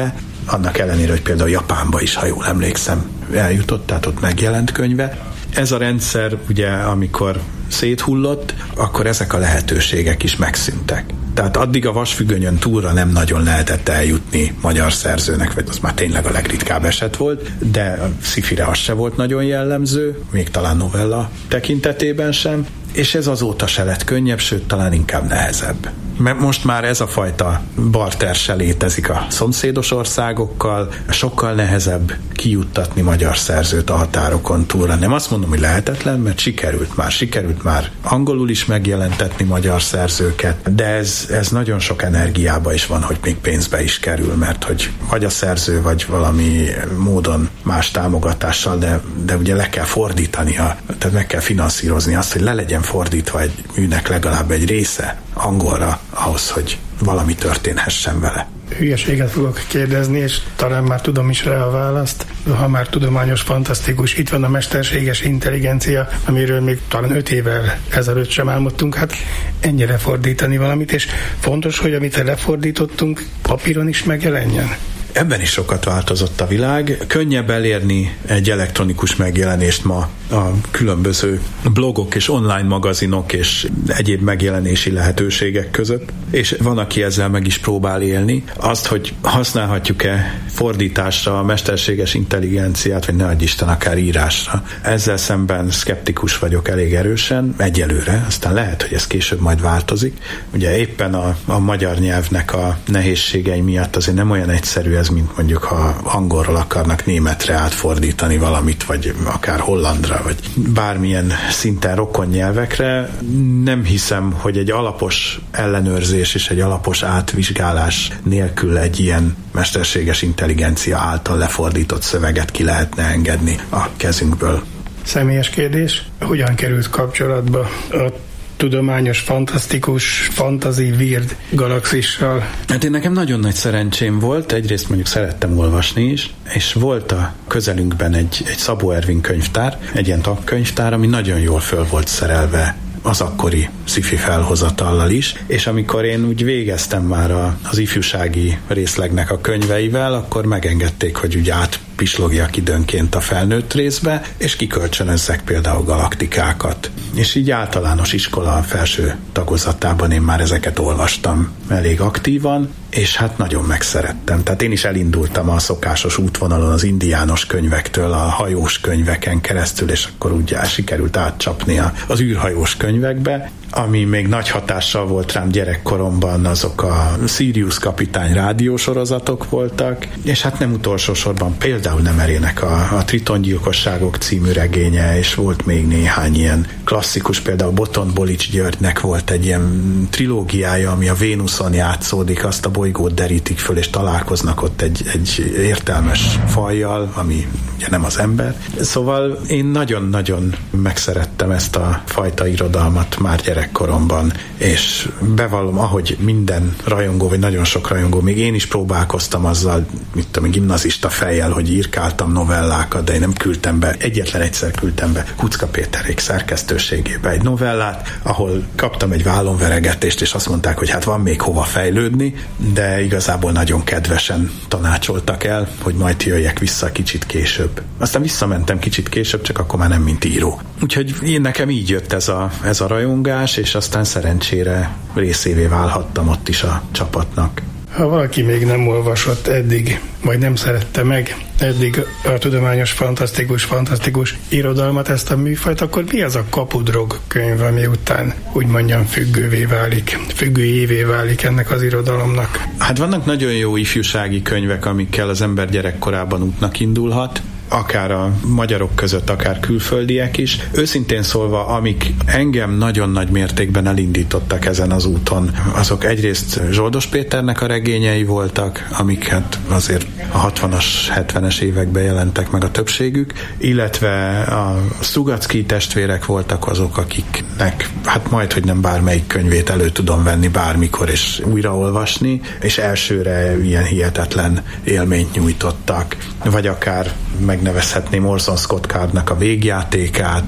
annak ellenére, hogy például Japánba is, ha jól emlékszem, eljutott, tehát ott megjelent könyve. Ez a rendszer ugye, amikor széthullott, akkor ezek a lehetőségek is megszűntek. Tehát addig a vasfüggönyön túlra nem nagyon lehetett eljutni magyar szerzőnek, vagy az már tényleg a legritkább eset volt, de a szifire az se volt nagyon jellemző, még talán novella tekintetében sem, és ez azóta se lett könnyebb, sőt, talán inkább nehezebb. Mert most már ez a fajta barter se létezik a szomszédos országokkal, sokkal nehezebb kijuttatni magyar szerzőt a határokon túlra. Nem azt mondom, hogy lehetetlen, mert sikerült már, sikerült már angolul is megjelentetni magyar szerzőket, de ez, ez nagyon sok energiába is van, hogy még pénzbe is kerül, mert hogy vagy a szerző, vagy valami módon más támogatással, de, de ugye le kell fordítania, tehát meg kell finanszírozni azt, hogy le legyen fordítva egy műnek legalább egy része angolra, ahhoz, hogy valami történhessen vele. Hülyeséget fogok kérdezni, és talán már tudom is rá a választ. Ha már tudományos, fantasztikus, itt van a mesterséges intelligencia, amiről még talán öt évvel ezelőtt sem álmodtunk, hát ennyire fordítani valamit, és fontos, hogy amit lefordítottunk, papíron is megjelenjen. Ebben is sokat változott a világ. Könnyebb elérni egy elektronikus megjelenést ma a különböző blogok és online magazinok és egyéb megjelenési lehetőségek között, és van, aki ezzel meg is próbál élni. Azt, hogy használhatjuk-e fordításra a mesterséges intelligenciát, vagy ne adj Isten, akár írásra. Ezzel szemben szkeptikus vagyok elég erősen, egyelőre, aztán lehet, hogy ez később majd változik. Ugye éppen a, a magyar nyelvnek a nehézségei miatt azért nem olyan egyszerű ez, mint mondjuk, ha angolról akarnak németre átfordítani valamit, vagy akár hollandra, vagy bármilyen szinten rokon nyelvekre. Nem hiszem, hogy egy alapos ellenőrzés és egy alapos átvizsgálás nélkül egy ilyen mesterséges intelligencia által lefordított szöveget ki lehetne engedni a kezünkből. Személyes kérdés, hogyan került kapcsolatba a tudományos, fantasztikus, fantasy, weird galaxissal? Hát én nekem nagyon nagy szerencsém volt, egyrészt mondjuk szerettem olvasni is, és volt a közelünkben egy, egy Szabó Ervin könyvtár, egy ilyen tagkönyvtár, ami nagyon jól föl volt szerelve az akkori sci-fi felhozatallal is, és amikor én úgy végeztem már a, az ifjúsági részlegnek a könyveivel, akkor megengedték, hogy úgy átpislogjak időnként a felnőtt részbe, és kikölcsönözzek például galaktikákat. És így általános iskola felső tagozatában én már ezeket olvastam elég aktívan, és hát nagyon megszerettem. Tehát én is elindultam a szokásos útvonalon az indiános könyvektől a hajós könyveken keresztül, és akkor úgy sikerült átcsapni az űrhajós könyvekbe, ami még nagy hatással volt rám gyerekkoromban, azok a Sirius kapitány rádiósorozatok voltak, és hát nem utolsó sorban például Nemerének a, a Tritongyilkosságok című regénye, és volt még néhány ilyen klasszikus, például Botond Bolics Györgynek volt egy ilyen trilógiája, ami a Vénuszon játszódik, azt a bolygót derítik föl, és találkoznak ott egy, egy értelmes fajjal, ami ugye nem az ember. Szóval én nagyon-nagyon megszerettem ezt a fajta irodalmat már gyerekkoromban, és bevallom, ahogy minden rajongó, vagy nagyon sok rajongó, még én is próbálkoztam azzal, mit tudom, gimnazista fejjel, hogy írkáltam novellákat, de én nem küldtem be, egyetlen egyszer küldtem be Kuczka Péterék szerkesztőségébe egy novellát, ahol kaptam egy vállonveregetést, és azt mondták, hogy hát van még hova fejlődni, de igazából nagyon kedvesen tanácsoltak el, hogy majd jöjjek vissza kicsit később. Aztán visszamentem kicsit később, csak akkor már nem mint író. Úgyhogy én nekem így jött ez a, ez a rajongás, és aztán szerencsére részévé válhattam ott is a csapatnak. Ha valaki még nem olvasott eddig, vagy nem szerette meg eddig a tudományos, fantasztikus, fantasztikus irodalmat, ezt a műfajt, akkor mi az a kapudrog könyv, ami után úgy mondjam függővé válik, függőjévé válik ennek az irodalomnak? Hát vannak nagyon jó ifjúsági könyvek, amikkel az ember gyerekkorában útnak indulhat, akár a magyarok között, akár külföldiek is. Őszintén szólva, amik engem nagyon nagy mértékben elindítottak ezen az úton, azok egyrészt Zsoldos Péternek a regényei voltak, amiket azért a hatvanas, hetvenes években jelentek meg a többségük, illetve a Stugacki testvérek voltak azok, akiknek hát majd, hogy nem bármelyik könyvét elő tudom venni bármikor és újraolvasni, és elsőre ilyen hihetetlen élményt nyújtottak, vagy akár megnevezhetném Orson Scott Cardnak a Végjátékát,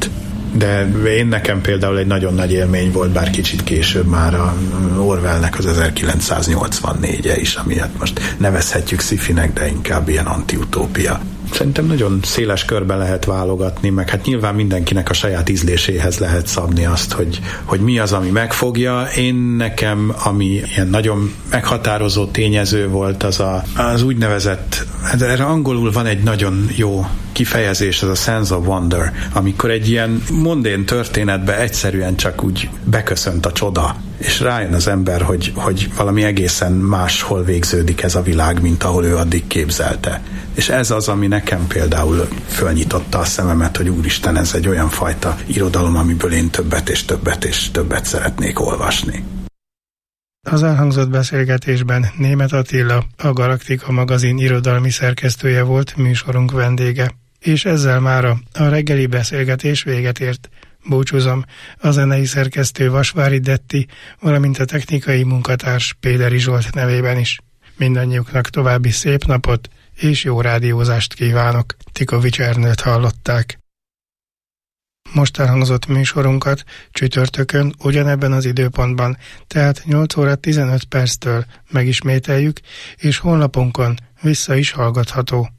De én nekem például egy nagyon nagy élmény volt, bár kicsit később már a Orwellnek az ezerkilencszáznyolcvannégye is, amiért most nevezhetjük sci-finek, de inkább ilyen antiutópia. Szerintem nagyon széles körben lehet válogatni, meg hát nyilván mindenkinek a saját ízléséhez lehet szabni azt, hogy, hogy mi az, ami megfogja. Én nekem, ami ilyen nagyon meghatározó tényező volt, az a, az úgynevezett, hát erre angolul van egy nagyon jó kifejezés, ez a sense of wonder, amikor egy ilyen mondén történetbe egyszerűen csak úgy beköszönt a csoda, és rájön az ember, hogy, hogy valami egészen máshol végződik ez a világ, mint ahol ő addig képzelte. És ez az, ami nekem például fölnyitotta a szememet, hogy úristen, ez egy olyan fajta irodalom, amiből én többet és többet és többet szeretnék olvasni. Az elhangzott beszélgetésben Németh Attila, a Galaktika magazin irodalmi szerkesztője volt műsorunk vendége. És ezzel mára a reggeli beszélgetés véget ért. Búcsúzom, a zenei szerkesztő Vasvári Detti, valamint a technikai munkatárs Péderi Zsolt nevében is. Mindannyiuknak további szép napot és jó rádiózást kívánok. Tikovics Ernőt hallották. Most elhangzott műsorunkat csütörtökön ugyanebben az időpontban, tehát nyolc óra tizenöt perctől megismételjük, és honlapunkon vissza is hallgatható.